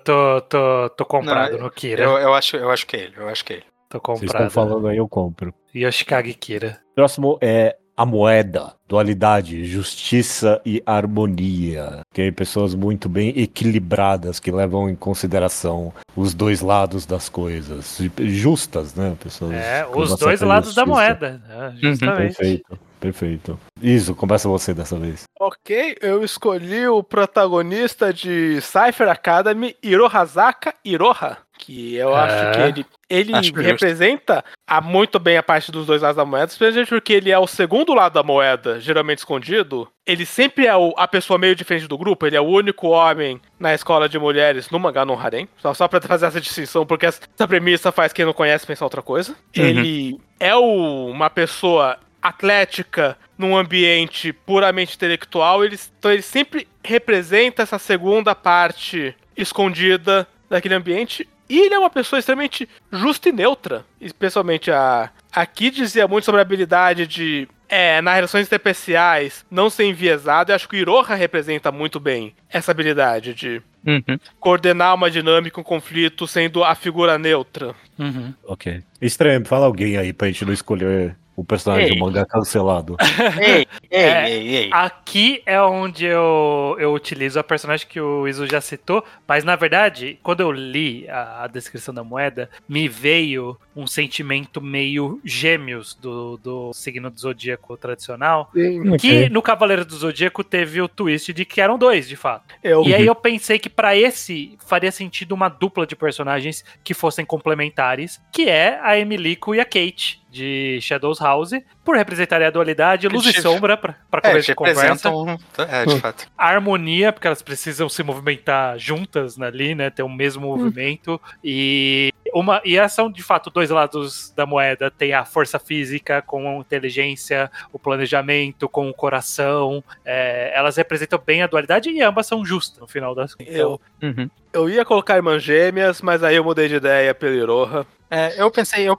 tô comprado no Kira. Eu acho que é ele, Tô comprado. Vocês estão falando aí, eu compro. Yoshikage Kira. Próximo é a moeda, dualidade, justiça e harmonia. Que pessoas muito bem equilibradas, que levam em consideração os dois lados das coisas. Justas, né? Pessoas os dois lados da moeda. Justamente. Perfeito. Isso, começa você dessa vez. Ok, eu escolhi o protagonista de Cypher Academy, Hirohazaka Iroha, que eu acho que ele representa muito bem a parte dos dois lados da moeda, especialmente porque ele é o segundo lado da moeda, geralmente escondido. Ele sempre é a pessoa meio diferente do grupo, ele é o único homem na escola de mulheres no mangá no harem, só pra fazer essa distinção, porque essa premissa faz quem não conhece pensar outra coisa. Ele é uma pessoa atlética num ambiente puramente intelectual, então ele sempre representa essa segunda parte escondida daquele ambiente, e ele é uma pessoa extremamente justa e neutra, especialmente aqui dizia muito sobre a habilidade de nas relações interpessoais não ser enviesado. Eu acho que o Iroha representa muito bem essa habilidade de coordenar uma dinâmica, um conflito, sendo a figura neutra. Ok. Estranho, fala alguém aí pra gente não escolher o personagem do mangá cancelado. Ei. Aqui é onde eu utilizo a personagem que o Iso já citou, mas na verdade, quando eu li a descrição da moeda, me veio um sentimento meio gêmeos do signo do Zodíaco tradicional, que no Cavaleiro do Zodíaco teve o twist de que eram 2, de fato. E aí eu pensei que pra esse faria sentido uma dupla de personagens que fossem complementares, que é a Emilico e a Kate, de Shadows House, por representarem a dualidade, luz e sombra pra começo de conversa. De fato. A harmonia, porque elas precisam se movimentar juntas ali, né? Ter o mesmo movimento. E E são, de fato, dois lados da moeda. Tem a força física com a inteligência, o planejamento com o coração. Elas representam bem a dualidade e ambas são justas, no final das contas. Eu ia colocar irmãs gêmeas, mas aí eu mudei de ideia pelo Iroha. Eu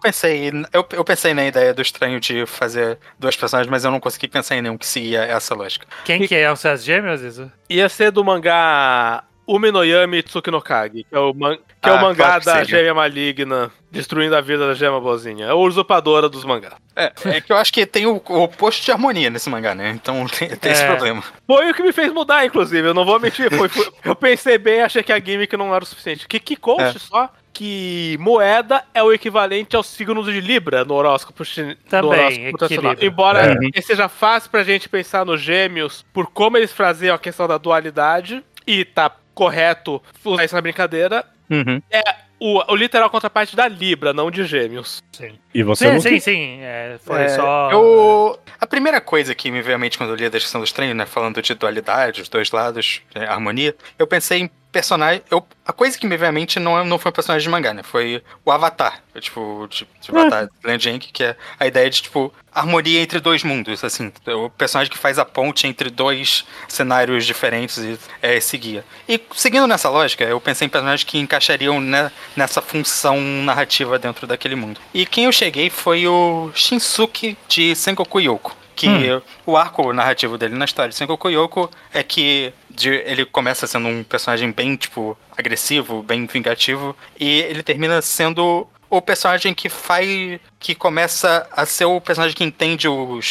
pensei na ideia do estranho de fazer duas personagens, mas eu não consegui pensar em nenhum que seguia essa lógica. Quem que é os gêmeos, Iso? Ia ser do mangá Umi no Yami Tsukinokage, que é o mangá claro da gêmea maligna, destruindo a vida da gêmea boazinha. É a usurpadora dos mangás. É que eu acho que tem o oposto de harmonia nesse mangá, né? Então tem esse problema. Foi o que me fez mudar, inclusive. Eu não vou mentir. Eu pensei bem e achei que a gimmick não era o suficiente. Que conste só que moeda é o equivalente ao signo de Libra no horóscopo tradicional. Embora seja fácil pra gente pensar nos gêmeos por como eles faziam a questão da dualidade, e tá correto usar isso na brincadeira, é o literal contraparte da Libra, não de gêmeos. Sim. E você sim. Foi só... A primeira coisa que me veio à mente quando eu li a descrição do estranho, né, falando de dualidade, os dois lados, harmonia, eu pensei em personagem... A coisa que me veio à mente não foi um personagem de mangá, né? Foi o Avatar. Tipo, de Avatar, Land Jank, que é a ideia de, tipo, harmonia entre dois mundos, assim. O personagem que faz a ponte entre dois cenários diferentes e seguia. E seguindo nessa lógica, eu pensei em personagens que encaixariam nessa função narrativa dentro daquele mundo. E quem eu cheguei foi o Shinsuke de Sengoku Yoko. Que o arco narrativo dele na história de Sengoku Yoko é que ele começa sendo um personagem bem, tipo, agressivo, bem vingativo, e ele termina sendo o personagem que começa a ser o personagem que entende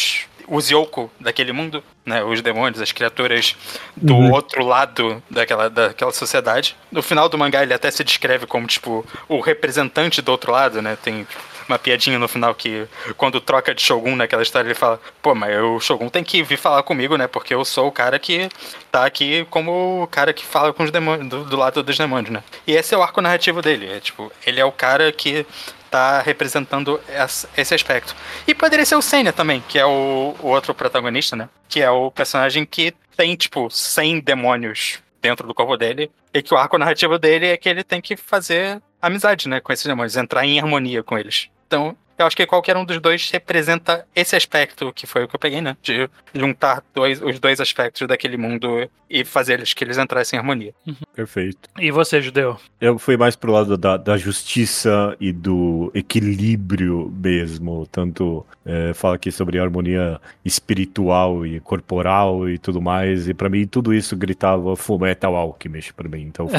os Yoko daquele mundo, né, os demônios, as criaturas do outro lado daquela sociedade. No final do mangá ele até se descreve como, tipo, o representante do outro lado, né, tem uma piadinha no final que quando troca de Shogun naquela história ele fala, pô, mas o Shogun tem que vir falar comigo, né, porque eu sou o cara que tá aqui como o cara que fala com os demônios, do lado dos demônios, né. E esse é o arco narrativo dele, tipo, ele é o cara que tá representando esse aspecto. E poderia ser o Seiya também, que é o outro protagonista, né? Que é o personagem que tem, tipo, 100 demônios dentro do corpo dele, e que o arco narrativo dele é que ele tem que fazer amizade, né, com esses demônios, entrar em harmonia com eles. Então, eu acho que qualquer um dos dois representa esse aspecto, que foi o que eu peguei, né? De juntar os dois aspectos daquele mundo e fazer que eles entrassem em harmonia. Perfeito. E você, Judeu? Eu fui mais pro lado da justiça e do equilíbrio mesmo. Tanto fala aqui sobre harmonia espiritual e corporal e tudo mais. E pra mim, tudo isso gritava Fullmetal Alchemist pra mim. Então,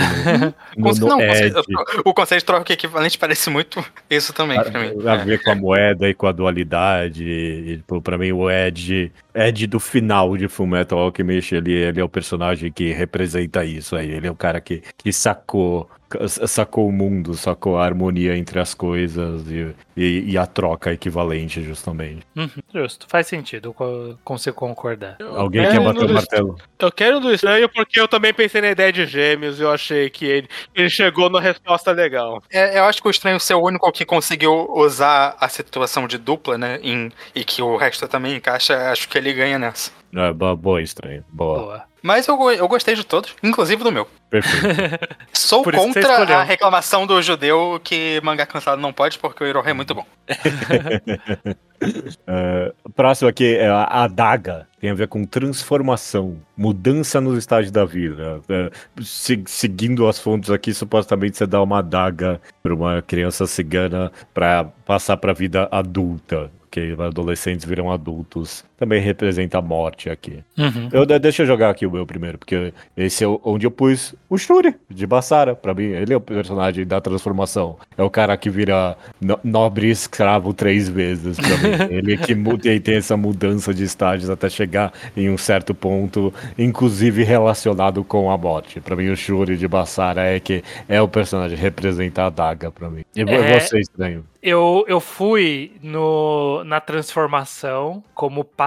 o conceito de troca equivalente parece muito isso também pra mim. A ver com a moeda e com a dualidade. E, pra mim, o Ed do final de Fullmetal Alchemist, ele é o personagem que representa isso aí. Ele é o cara que sacou o mundo, sacou a harmonia entre as coisas e a troca equivalente, justamente. Justo, faz sentido, consigo concordar. Alguém quer bater o martelo? Eu quero do estranho porque eu também pensei na ideia de gêmeos e eu achei que ele chegou na resposta legal. Eu acho que o estranho ser o único que conseguiu usar a situação de dupla, né, e que o resto também encaixa, acho que ele ganha nessa. Boa, estranho. Boa. Mas eu gostei de todos, inclusive do meu. Perfeito. Sou contra a reclamação do Judeu que mangá cansado não pode, porque o Iroha é muito bom. Próximo aqui é a adaga. Tem a ver com transformação, mudança nos estágios da vida. Seguindo as fontes aqui, supostamente você dá uma adaga para uma criança cigana para passar para a vida adulta. Que adolescentes viram adultos. Também representa a morte aqui. Deixa eu jogar aqui o meu primeiro, porque esse é onde eu pus o Shuri, de Basara. Pra mim, ele é o personagem da transformação. É o cara que vira nobre escravo 3 vezes, pra mim. Ele que tem essa mudança de estágios até chegar em um certo ponto, inclusive relacionado com a morte. Pra mim, o Shuri de Basara é o personagem que representa a adaga pra mim. E você, estranho? Eu fui na transformação como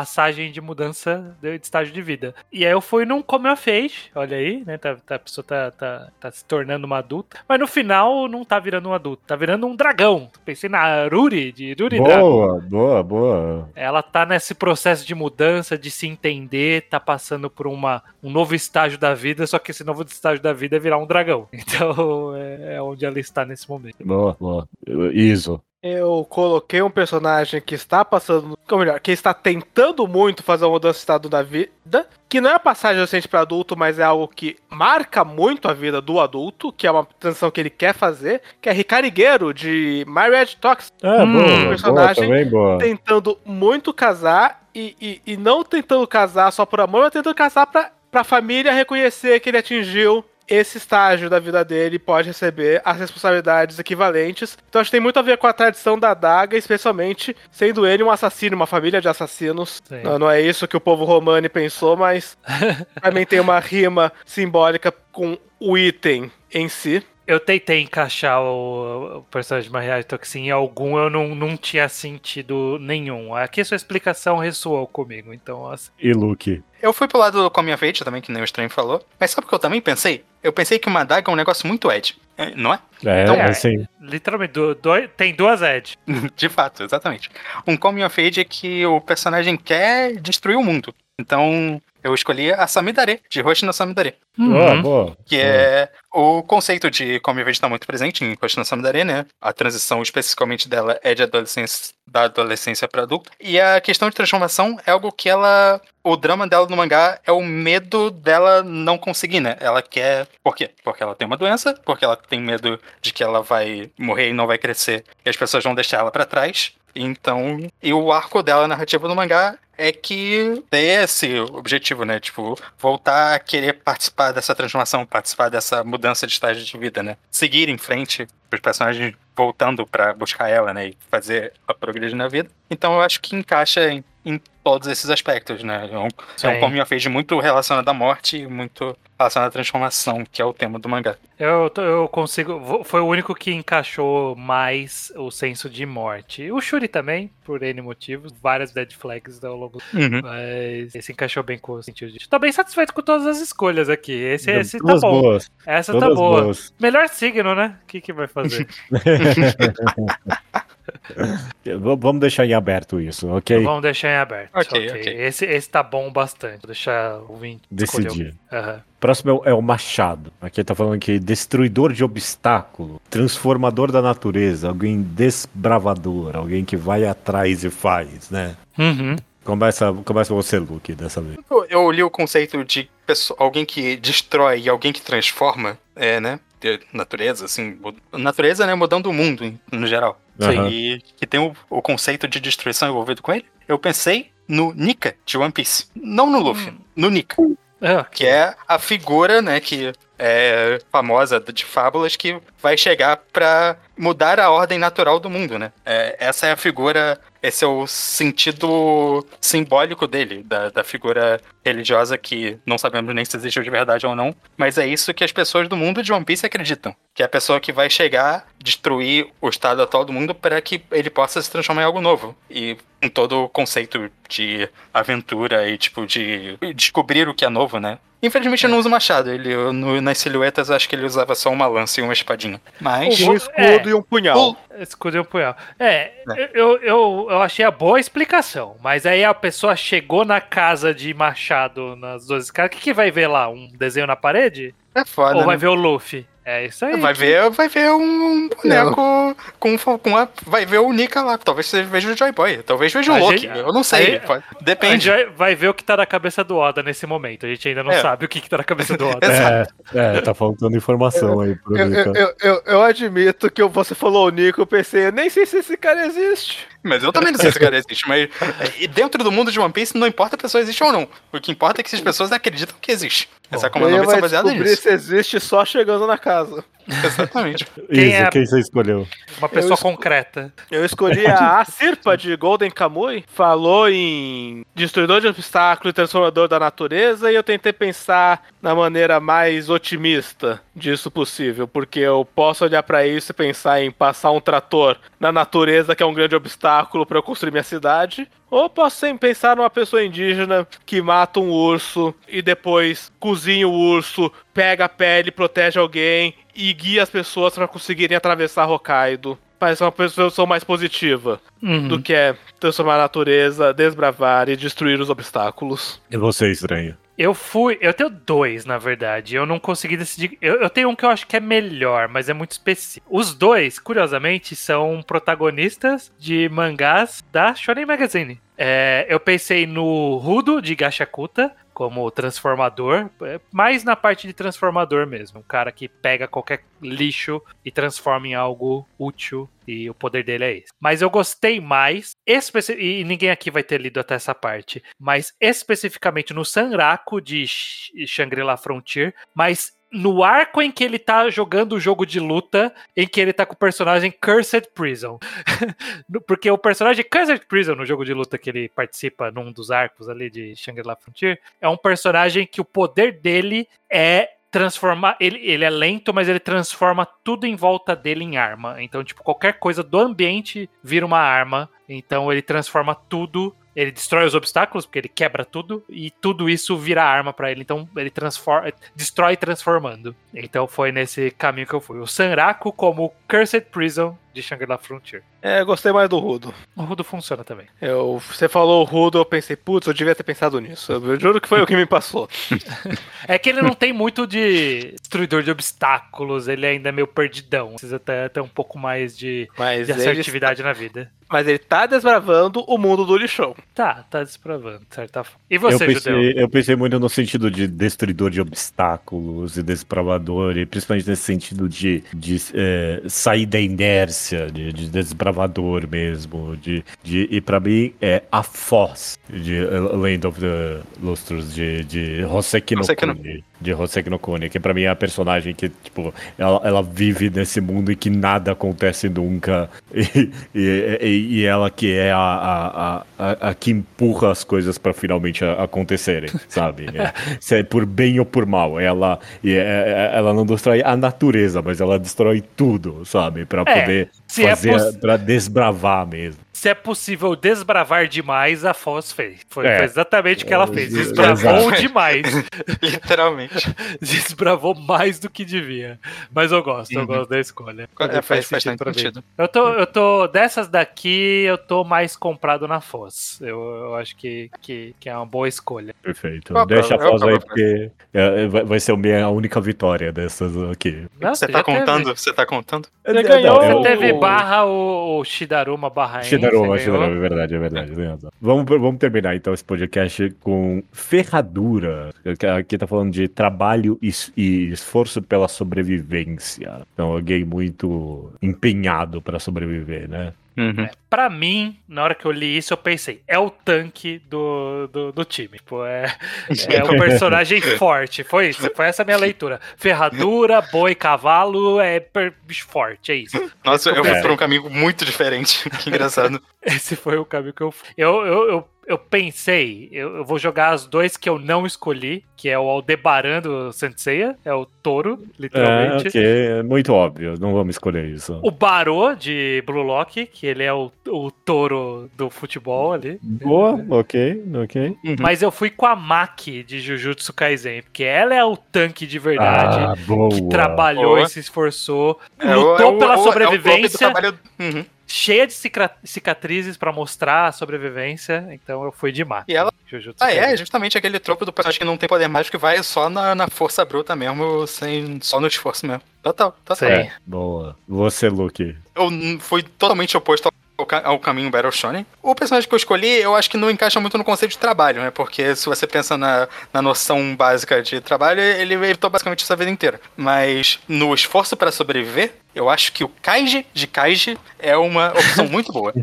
passagem de mudança de estágio de vida. E aí eu fui num Come of Age, olha aí, né? A pessoa tá se tornando uma adulta. Mas no final não tá virando um adulto, tá virando um dragão. Pensei na Ruri, de Ruri Dragon. Boa. Ela tá nesse processo de mudança, de se entender, tá passando por um novo estágio da vida, só que esse novo estágio da vida é virar um dragão. Então é onde ela está nesse momento. Boa. Isso. Eu coloquei um personagem que está passando, ou melhor, que está tentando muito fazer uma mudança de estado da vida, que não é a passagem adolescente para adulto, mas é algo que marca muito a vida do adulto, que é uma transição que ele quer fazer, que é Ricarigueiro, de Marriage Talks. Um personagem boa, também boa. Tentando muito casar, e não tentando casar só por amor, mas tentando casar pra família reconhecer que ele atingiu esse estágio da vida dele, pode receber as responsabilidades equivalentes. Então acho que tem muito a ver com a tradição da adaga, especialmente sendo ele um assassino, uma família de assassinos. Não é isso que o povo romano pensou, mas também tem uma rima simbólica com o item em si. Eu tentei encaixar o personagem de Marriage Toxin em algum, eu não tinha sentido nenhum. Aqui a sua explicação ressoou comigo, então assim. E Luke? Eu fui pro lado do Come of Age também, que nem o Estranho falou. Mas sabe o que eu também pensei? Eu pensei que uma adaga é um negócio muito Ed, não é? Então, assim. Literalmente, tem duas Ed. De fato, exatamente. Um Come of Age é que o personagem quer destruir o mundo. Então, eu escolhi a Samidare, de Hoshi no Samidare. Boa. Que é o conceito de Come of Age está muito presente em Hoshi no Samidare, né? A transição especificamente dela é de da adolescência para adulto. E a questão de transformação é algo que o drama dela no mangá é o medo dela não conseguir, né? Ela quer... Por quê? Porque ela tem uma doença, porque ela tem medo de que ela vai morrer e não vai crescer, e as pessoas vão deixar ela para trás. Então, e o arco dela narrativa no mangá é que tem esse objetivo, né? Tipo, voltar a querer participar dessa transformação, participar dessa mudança de estágio de vida, né? Seguir em frente, os personagens voltando pra buscar ela, né? E fazer a progredir na vida. Então eu acho que encaixa em todos esses aspectos, né? É um Come of Age muito relacionado à morte e muito relacionado à transformação, que é o tema do mangá. Eu consigo... Foi o único que encaixou mais o senso de morte. O Shuri também, por N motivos. Várias dead flags ao longo. Mas esse encaixou bem com o sentido de... Tô bem satisfeito com todas as escolhas aqui. Esse tá bom. Boas. Essa todas tá boa. Boas. Melhor signo, né? O que vai fazer? Vamos deixar em aberto isso, ok? Vamos deixar em aberto. Ok. Esse tá bom bastante. Vou deixar o Vinte decidir. Próximo é o Machado. Aqui tá falando que destruidor de obstáculo, transformador da natureza, alguém desbravador, alguém que vai atrás e faz, né? Começa você, Luke, dessa vez. Eu li o conceito de alguém que destrói e alguém que transforma, né? Natureza, assim, natureza, né, mudando o mundo no geral. E que tem o conceito de destruição envolvido com ele. Eu pensei no Nika de One Piece, não no Luffy, no Nika. Que é a figura, né, que é famosa de fábulas, que vai chegar pra mudar a ordem natural do mundo, né? Essa é a figura, esse é o sentido simbólico dele, da figura religiosa que não sabemos nem se existiu de verdade ou não, mas é isso que as pessoas do mundo de One Piece acreditam, que é a pessoa que vai chegar, destruir o estado atual do mundo para que ele possa se transformar em algo novo. E com todo o conceito de aventura e tipo de descobrir o que é novo, né? Infelizmente eu não uso machado, nas silhuetas eu acho que ele usava só uma lança e uma espadinha. Mas... Um escudo e um punhal. Escudo e um punhal. Eu achei a boa explicação, mas aí a pessoa chegou na casa de Machado nas 12 casas, o que vai ver lá? Um desenho na parede? É foda, Ou vai ver o Luffy? É isso aí. Vai ver um boneco vai ver o Nika lá. Talvez você veja o Joy Boy. Talvez veja o Loki. Eu não sei. Depende. A gente vai ver o que tá na cabeça do Oda nesse momento. A gente ainda não sabe o que tá na cabeça do Oda. Tá faltando informação aí pro Nika. Eu admito que você falou o Nico, eu pensei, eu nem sei se esse cara existe. Mas eu também não sei se esse cara existe. Mas dentro do mundo de One Piece, não importa a pessoa existe ou não. O que importa é que as pessoas acreditam que existe. Essa é como a novidade baseada nisso. Descobrir se existe só chegando na casa. Exatamente. Quem você escolheu? Uma pessoa concreta. Eu escolhi a Sirpa de Golden Kamuy. Falou em destruidor de obstáculo e transformador da natureza. E eu tentei pensar na maneira mais otimista disso possível. Porque eu posso olhar pra isso e pensar em passar um trator na natureza, que é um grande obstáculo pra eu construir minha cidade. Ou posso sempre pensar numa pessoa indígena que mata um urso e depois cozinha o urso, pega a pele, protege alguém e guia as pessoas para conseguirem atravessar Hokkaido. Parece uma pessoa mais positiva do que é transformar a natureza, desbravar e destruir os obstáculos. E você, estranho? Eu tenho 2, na verdade. Eu não consegui decidir. Eu tenho um que eu acho que é melhor, mas é muito específico. Os 2, curiosamente, são protagonistas de mangás da Shonen Magazine. Eu pensei no Rudo de Gashakuta como transformador, mais na parte de transformador mesmo. Um cara que pega qualquer lixo e transforma em algo útil. E o poder dele é esse. Mas eu gostei mais, e ninguém aqui vai ter lido até essa parte, mas especificamente no Sanraku de Shangri-La Frontier, mas no arco em que ele tá jogando o jogo de luta, em que ele tá com o personagem Cursed Prison. Porque o personagem Cursed Prison, no jogo de luta que ele participa num dos arcos ali de Shangri-La Frontier, é um personagem que o poder dele é transformar, ele é lento, mas ele transforma tudo em volta dele em arma. Então, tipo, qualquer coisa do ambiente vira uma arma. Então ele transforma tudo, ele destrói os obstáculos, porque ele quebra tudo, e tudo isso vira arma pra ele. Então ele destrói transformando. Então foi nesse caminho que eu fui. O Sanraku como Cursed Prison de Shangri-La Frontier. Gostei mais do Rudo. O Rudo funciona também. Você falou o Rudo, eu pensei, putz, eu devia ter pensado nisso. Eu juro que foi o que me passou. É que ele não tem muito de destruidor de obstáculos, ele ainda é meio perdidão. Precisa ter um pouco mais de assertividade na vida. Mas ele tá desbravando o mundo do lixão. Tá desbravando, de certa forma. E você, Judeu? Eu pensei muito no sentido de destruidor de obstáculos e desbravador, e principalmente nesse sentido de sair da inércia, de desbravador mesmo. E pra mim é a Foz de Land of the Lustros, de Hoseki no Kuni. De Hoseki no Kuni, que pra mim é a personagem que, tipo, ela vive nesse mundo e que nada acontece nunca. E ela que é a que empurra as coisas pra finalmente acontecerem, sabe? Se é por bem ou por mal. Ela não destrói a natureza, mas ela destrói tudo, sabe? Pra poder fazer, pra desbravar mesmo. Se é possível desbravar demais, a Foz fez. Foi exatamente o que ela fez. Desbravou demais. Literalmente. Desbravou mais do que devia. Mas eu gosto da escolha. Faz sentido. Eu tô dessas daqui, eu tô mais comprado na Foz. Eu acho que é uma boa escolha. Perfeito. Deixa a Foz aí, porque vai ser a única vitória dessas aqui. Você tá contando? Você tá contando? Ele ganhou. Você teve barra o Shidaruma barra Shidaruma, é verdade. Vamos terminar então esse podcast com ferradura. Aqui tá falando de trabalho e esforço pela sobrevivência. Então, alguém muito empenhado pra sobreviver, né? Uhum. Pra mim, na hora que eu li isso, eu pensei, é o tanque do time. Tipo, é um personagem forte. Foi isso, foi essa a minha leitura. Ferradura, boi, cavalo, bicho forte, é isso. Nossa, eu fui por um caminho muito diferente. Que engraçado. Esse foi o caminho que eu fui. Eu pensei, eu vou jogar os dois que eu não escolhi, que é o Aldebaran do Senseiya, é o touro, literalmente. Ok, muito óbvio, não vamos escolher isso. O Barô de Blue Lock, que ele é o touro do futebol ali. Boa, ok. Uhum. Mas eu fui com a Maki de Jujutsu Kaisen, porque ela é o tanque de verdade, que trabalhou e se esforçou, lutou pela sobrevivência. Cheia de cicatrizes pra mostrar a sobrevivência, então eu fui de Maki. E ela é justamente aquele tropo do personagem que não tem poder mágico, que vai só na força bruta mesmo, só no esforço mesmo. Total. Boa. Você, Luke. Eu fui totalmente oposto ao caminho Battle Shonen. O personagem que eu escolhi, eu acho que não encaixa muito no conceito de trabalho, né? Porque se você pensa na noção básica de trabalho, ele evitou basicamente isso a vida inteira. Mas no esforço para sobreviver, eu acho que o Kaiji de Kaiji é uma opção muito boa.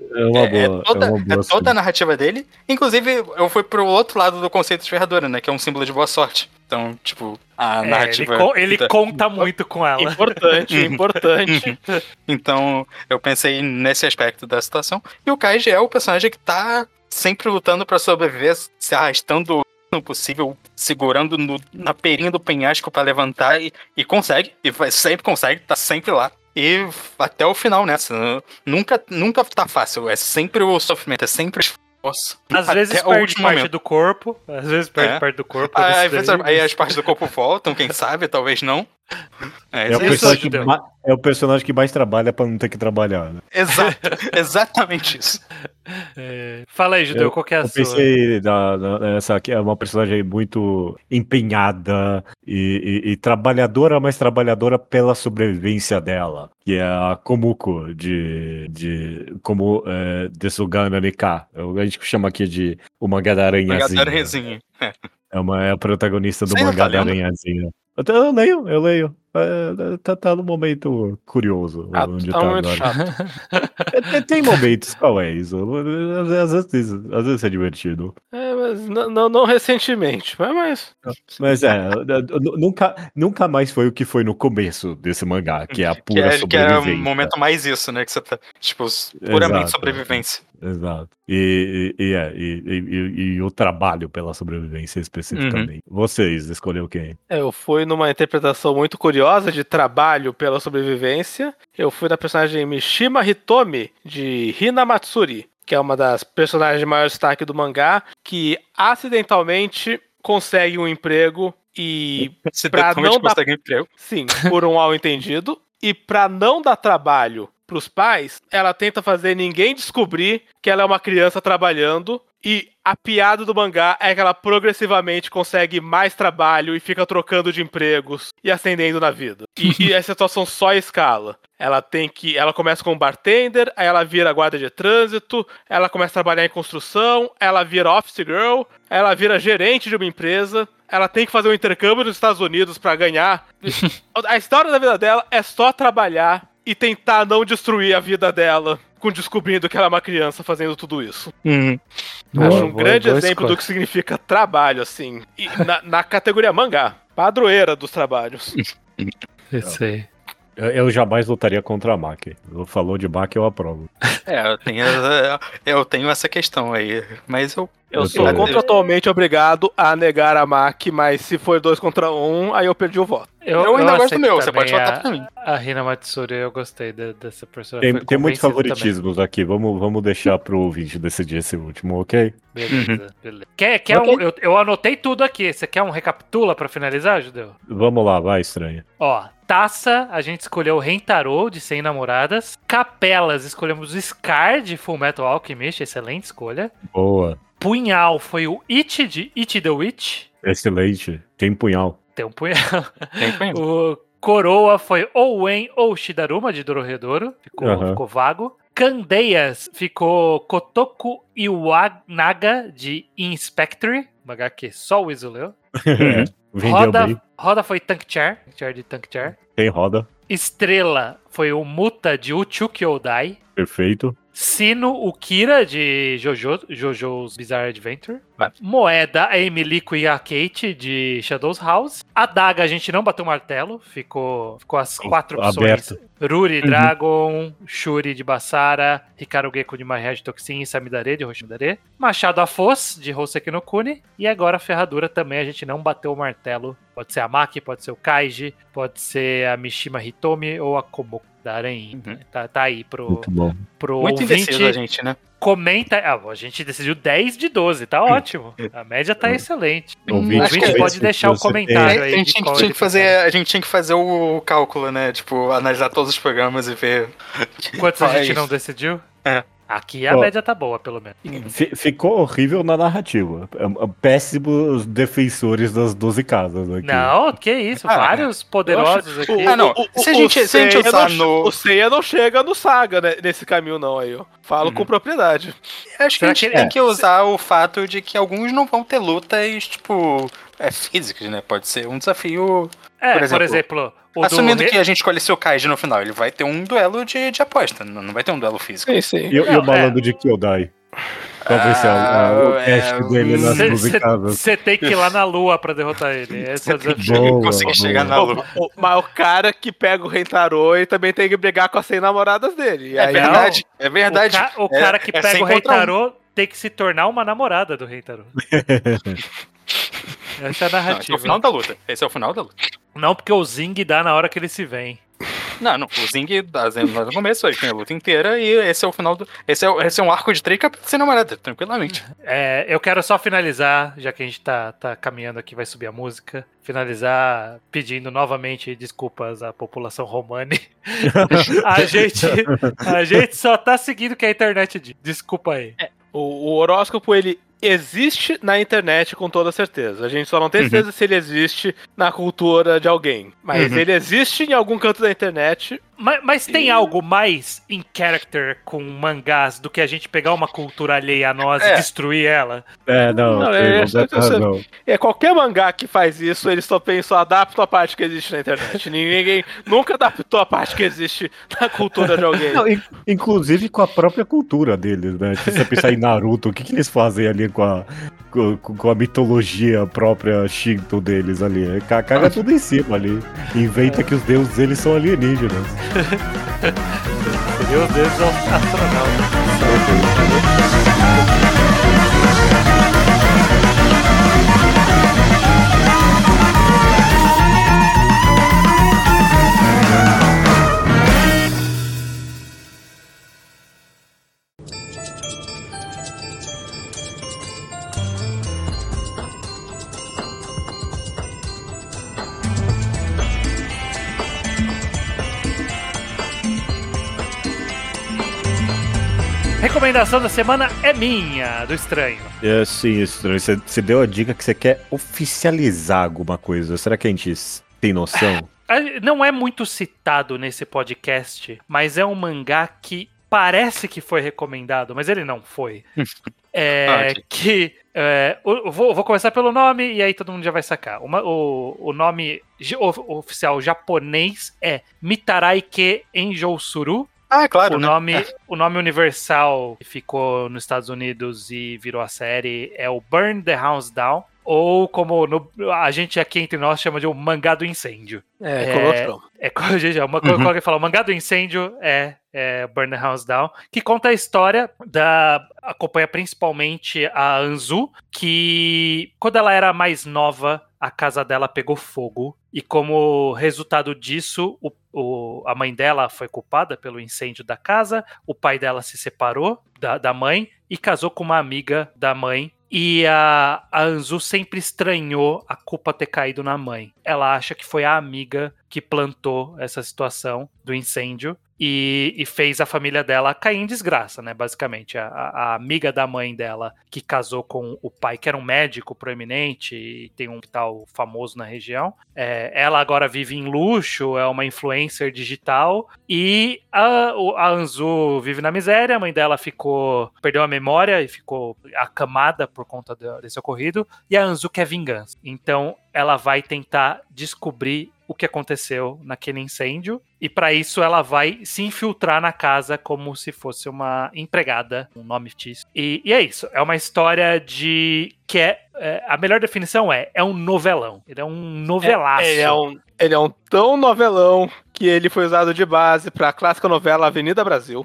É toda a narrativa dele. Inclusive, eu fui pro outro lado do conceito de ferradura, né? Que é um símbolo de boa sorte. Então, tipo, a narrativa... Ele conta muito com ela. Importante. Então, eu pensei nesse aspecto da situação. E o Kaiji é o personagem que tá sempre lutando pra sobreviver, se arrastando no possível, segurando na perinha do penhasco pra levantar e consegue. E sempre consegue, tá sempre lá. E até o final nessa. Nunca tá fácil. É sempre o sofrimento, é sempre esforço. Às vezes perde parte do corpo. Às vezes perde parte do corpo. Às vezes aí as partes do corpo voltam, quem sabe, talvez não. É o personagem que mais trabalha pra não ter que trabalhar, né? Exato, exatamente isso. Fala aí, Judeu, qual que é a sua? Eu pensei essa aqui é uma personagem muito empenhada e trabalhadora, mas trabalhadora pela sobrevivência dela, que é a Komuko como Desugana Nika. A gente chama aqui de o mangá da aranhazinha. É a protagonista do mangá da aranhazinha. Eu leio. Tá no momento curioso. Onde tá muito agora. chato. Tem momentos, qual é isso? Às vezes é divertido. Mas não recentemente, Mas nunca mais foi o que foi no começo desse mangá, que é a pura sobrevivência. Que era um momento mais isso, né? Que você tá, tipo, puramente sobrevivência. Exato. E o trabalho pela sobrevivência especificamente. Vocês escolheram quem? Eu fui numa interpretação muito curiosa de trabalho pela sobrevivência. Eu fui na personagem Mishima Hitomi, de Hina Matsuri, que é uma das personagens de maior destaque do mangá, que acidentalmente consegue um emprego e pra não dar emprego. Sim, por um mal entendido. E pra não dar trabalho pros pais, ela tenta fazer ninguém descobrir que ela é uma criança trabalhando. E a piada do mangá é que ela progressivamente consegue mais trabalho e fica trocando de empregos e ascendendo na vida. E a situação só escala. Ela começa como bartender, aí ela vira guarda de trânsito, ela começa a trabalhar em construção, ela vira office girl, ela vira gerente de uma empresa, ela tem que fazer um intercâmbio nos Estados Unidos pra ganhar. A história da vida dela é só trabalhar e tentar não destruir a vida dela com descobrindo que ela é uma criança fazendo tudo isso. Acho um grande exemplo do que significa trabalho, assim. E na categoria mangá, padroeira dos trabalhos. Isso aí. Eu jamais lutaria contra a Maki. Falou de Maki, eu aprovo. Eu tenho essa questão aí, mas eu sou contratualmente obrigado a negar a Maki, mas se for 2 contra 1, aí eu perdi o voto. Eu ainda gosto do meu, você pode votar pra mim. A Hina Matsuri, eu gostei dessa personagem. Tem muitos favoritismos aqui, vamos deixar pro ouvinte decidir esse último, ok? Beleza. Okay. Eu anotei tudo aqui, você quer um recapitula pra finalizar, Judeu? Vamos lá, vai, estranha. Ó, Taça, a gente escolheu Rentaro, de 100 Namoradas. Capelas, escolhemos Scar, de Fullmetal Alchemist, excelente escolha. Boa. Punhal foi o It, de It the Witch. Excelente, tem punhal. Tem um punhal. O Coroa foi Ouen ou Shidaruma, de Dorohedoro. Ficou vago. Candeias ficou Kotoku Iwanaga, de Inspectory. Uma que só o Iso leu. Roda foi Tank Chair de Tank Chair. Tem roda. Estrela foi o Muta, de Uchuki Odai. Perfeito. Sino, o Kira, de Jojo's Bizarre Adventure. Moeda, a Emilico e a Kate, de Shadow's House. A Daga, a gente não bateu o martelo. Ficou as 4 opções. Aberto. Ruri, Dragon, Shuri, de Basara. Hikaru Gecko, de Mahia, de Toxin. E Samidare, de Hoshimidare. Machado a Foz, de Hoseki no Kuni. E agora a Ferradura também, a gente não bateu o martelo. Pode ser a Maki, pode ser o Kaiji, pode ser a Mishima Hitomi ou a Komoku da Aranha. Tá aí pro muito ouvinte. Indeciso a gente, né? Comenta. A gente decidiu 10 de 12, tá ótimo. A média tá excelente. O ouvinte pode deixar o comentário aí. A gente tinha que fazer o cálculo, né? Tipo, analisar todos os programas e ver. Quantos a gente não decidiu? Aqui a média tá boa, pelo menos. Ficou horrível na narrativa. Péssimos defensores das 12 casas aqui. Não, que isso. Vários poderosos aqui. Se a gente usar O Seiya não chega no Saga, né, nesse caminho não aí, ó. Falo com propriedade. Acho que a gente tem que usar o fato de que alguns não vão ter lutas, tipo, físicas, né? Pode ser um desafio... por exemplo assumindo que a gente escolhe seu Kaiji no final, ele vai ter um duelo de aposta, não vai ter um duelo físico. Sim. E o malandro de Kyodai? Qual vai ser o cast dele nas musicadas? Você tem que ir lá na lua pra derrotar ele. Esse é o desafio. Boa, conseguir chegar na lua. Mas o cara que pega o Rentaro e também tem que brigar com as 100 namoradas dele. É verdade, é verdade. O cara que pega o Rentaro tem que se tornar uma namorada do Rentaro. Essa é a narrativa. Esse é o final da luta. Esse é o final da luta. Não, porque o Zing dá na hora que ele se vem. Não, o Zing dá no começo, aí tem a luta inteira e esse é o final do... Esse é um arco de 3 capítulos sem namorada, tranquilamente. Eu quero só finalizar, já que a gente tá caminhando aqui, vai subir a música, finalizar pedindo novamente desculpas à população romani. A gente só tá seguindo o que a internet diz. Desculpa aí. O horóscopo, ele existe na internet com toda certeza. A gente só não tem certeza se ele existe na cultura de alguém. Mas ele existe em algum canto da internet. Mas tem algo mais in character com mangás do que a gente pegar uma cultura alheia a nós e destruir ela? Não. Qualquer mangá que faz isso, eles só adaptam a parte que existe na internet. Ninguém nunca adaptou a parte que existe na cultura de alguém. Não, inclusive com a própria cultura deles, né? Se você pensar em Naruto, o que eles fazem ali com a mitologia própria Shinto deles ali? Caga tudo em cima ali. Inventa que os deuses deles são alienígenas. Seria os deuses astronautas. Recomendação da semana é minha, do Estranho. Sim, Estranho. Você deu a dica que você quer oficializar alguma coisa. Será que a gente tem noção? Não é muito citado nesse podcast, mas é um mangá que parece que foi recomendado, mas ele não foi. Vou começar pelo nome e aí todo mundo já vai sacar. O nome oficial japonês é Mitaraike Enjousuru. Ah, claro, O nome universal que ficou nos Estados Unidos e virou a série é o Burn the House Down, ou como a gente aqui entre nós chama de o mangá do incêndio. Quando alguém fala o mangá do incêndio é Burn the House Down, que conta a história acompanha principalmente a Anzu, que quando ela era mais nova, a casa dela pegou fogo, e como resultado disso, a mãe dela foi culpada pelo incêndio da casa, o pai dela se separou da mãe e casou com uma amiga da mãe, e a Anzu sempre estranhou a culpa ter caído na mãe. Ela acha que foi a amiga que plantou essa situação do incêndio e fez a família dela cair em desgraça, né? Basicamente, a amiga da mãe dela, que casou com o pai, que era um médico proeminente e tem um hospital famoso na região, ela agora vive em luxo, é uma influencer digital, e a Anzu vive na miséria. A mãe dela perdeu a memória e ficou acamada por conta desse ocorrido, e a Anzu quer vingança. Então ela vai tentar descobrir o que aconteceu naquele incêndio, e para isso ela vai se infiltrar na casa como se fosse uma empregada, um nome fictício. E é isso, é uma história a melhor definição é um novelão. Ele é um novelaço. Ele é um tão novelão que ele foi usado de base para a clássica novela Avenida Brasil.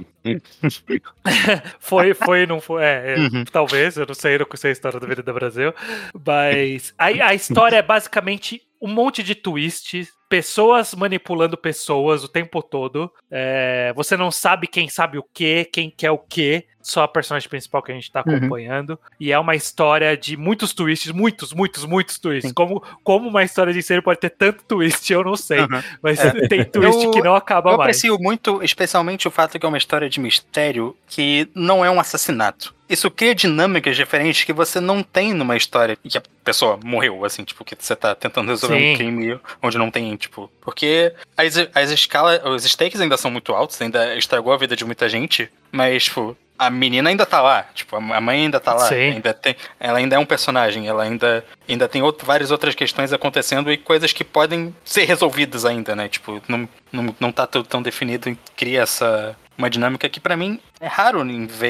Não foi? Talvez, eu não sei a história da Avenida Brasil, mas a história é basicamente um monte de twists, pessoas manipulando pessoas o tempo todo. Você não sabe quem sabe o quê, quem quer o quê. Só a personagem principal que a gente tá acompanhando. E é uma história de muitos twists, muitos twists. Como uma história de série pode ter tanto twist, eu não sei. Mas tem twist que não acaba mais. Eu aprecio muito, especialmente o fato que é uma história de mistério que não é um assassinato. Isso cria dinâmicas diferentes que você não tem numa história que a pessoa morreu, assim, tipo, que você tá tentando resolver um crime onde não tem, tipo... Porque os stakes ainda são muito altos, ainda estragou a vida de muita gente, mas, tipo, a menina ainda tá lá, tipo, a mãe ainda tá lá, ela ainda é um personagem, ela ainda tem várias outras questões acontecendo e coisas que podem ser resolvidas ainda, né, tipo, não tá tudo tão definido e cria uma dinâmica que pra mim é raro em ver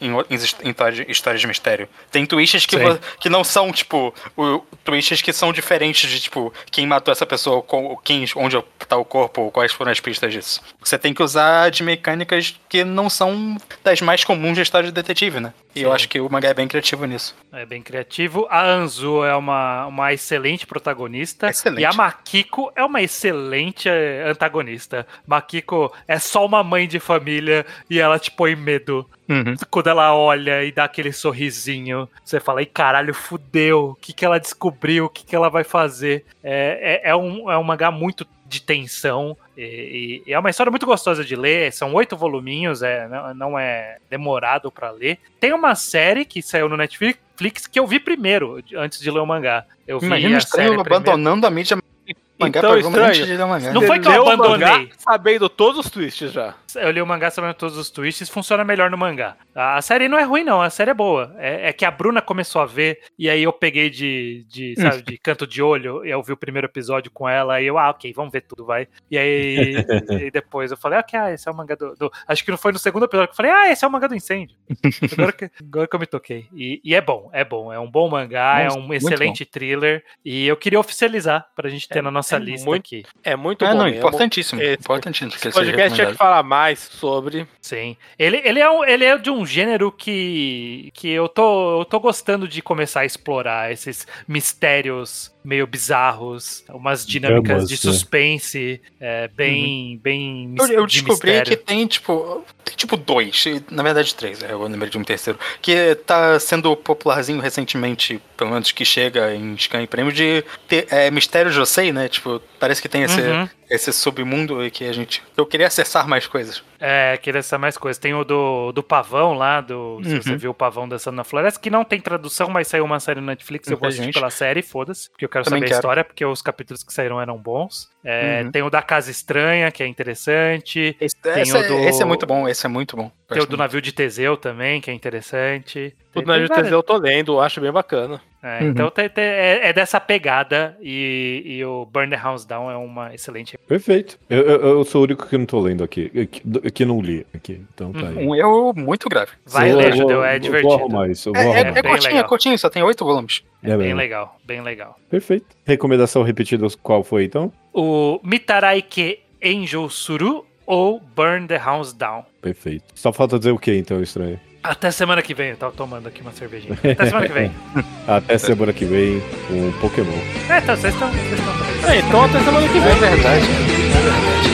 em histórias de mistério. Tem twists que não são, tipo, twists que são diferentes de, tipo, quem matou essa pessoa, onde tá o corpo, quais foram as pistas disso. Você tem que usar de mecânicas que não são das mais comuns de história de detetive, né? E eu acho que o mangá é bem criativo nisso. É bem criativo. A Anzu é uma excelente protagonista. Excelente. E a Makiko é uma excelente antagonista. Makiko é só uma mãe de família e ela te põe medo. Quando ela olha e dá aquele sorrisinho, você fala, e caralho, fudeu, o que ela descobriu, o que ela vai fazer. É um mangá muito de tensão e é uma história muito gostosa de ler. São 8 voluminhos, não é demorado pra ler. Tem uma série que saiu no Netflix que eu vi primeiro, antes de ler o mangá. Imagina o Estranho abandonando a mídia mangá então, Estranho, não foi que eu abandonei. Sabendo todos os twists já. Eu li o mangá sabendo todos os twists, funciona melhor no mangá. A série não é ruim, não, a série é boa. É que a Bruna começou a ver, e aí eu peguei de canto de olho, e eu vi o primeiro episódio com ela, e eu, ok, vamos ver tudo, vai. E aí e depois eu falei, ok, esse é o mangá do... Acho que não foi no segundo episódio que eu falei, esse é o mangá do incêndio. Agora que eu me toquei. E é bom, é um bom mangá, é um excelente thriller, e eu queria oficializar pra gente ter na nossa lista aqui. É muito bom. Importantíssimo. Importantíssimo. O podcast tinha que falar mais sobre. Sim. Ele é de um gênero que eu tô gostando de começar a explorar esses mistérios meio bizarros, umas dinâmicas de suspense bem eu descobri que tem tipo 2, na verdade 3, eu lembrei de um terceiro, que tá sendo popularzinho recentemente, pelo menos que chega em Scan e Prêmio, de Mistério Josei, né? Tipo, parece que tem esse submundo que eu queria acessar mais coisas. Queria acessar mais coisas. Tem o do pavão lá, se você viu o pavão dançando na floresta, que não tem tradução, mas saiu uma série no Netflix, eu vou assistir pela série, foda-se, porque eu quero saber a história, porque os capítulos que saíram eram bons. Tem o da Casa Estranha, que é interessante. Esse é muito bom, esse é muito bom. Tem o do Navio de Teseu também, que é interessante. O do Navio de Teseu eu tô lendo, acho bem bacana. Então é dessa pegada e o Burn the House Down é uma excelente. Perfeito. Eu sou o único que não tô lendo aqui, que não li aqui. Então tá aí. Um erro muito grave. Vai ler, Judeu, é divertido. Vou arrumar isso. É curtinho, só tem 8 volumes. Bem legal, bem legal. Perfeito. Recomendação repetida, qual foi então? O Mitaraike Angel Suru ou Burn the House Down. Perfeito. Só falta dizer o que então, Estranho? Até semana que vem, eu tava tomando aqui uma cervejinha. Até semana que vem. Até semana que vem, um Pokémon. Então vocês estão. Então até semana que vem. É verdade.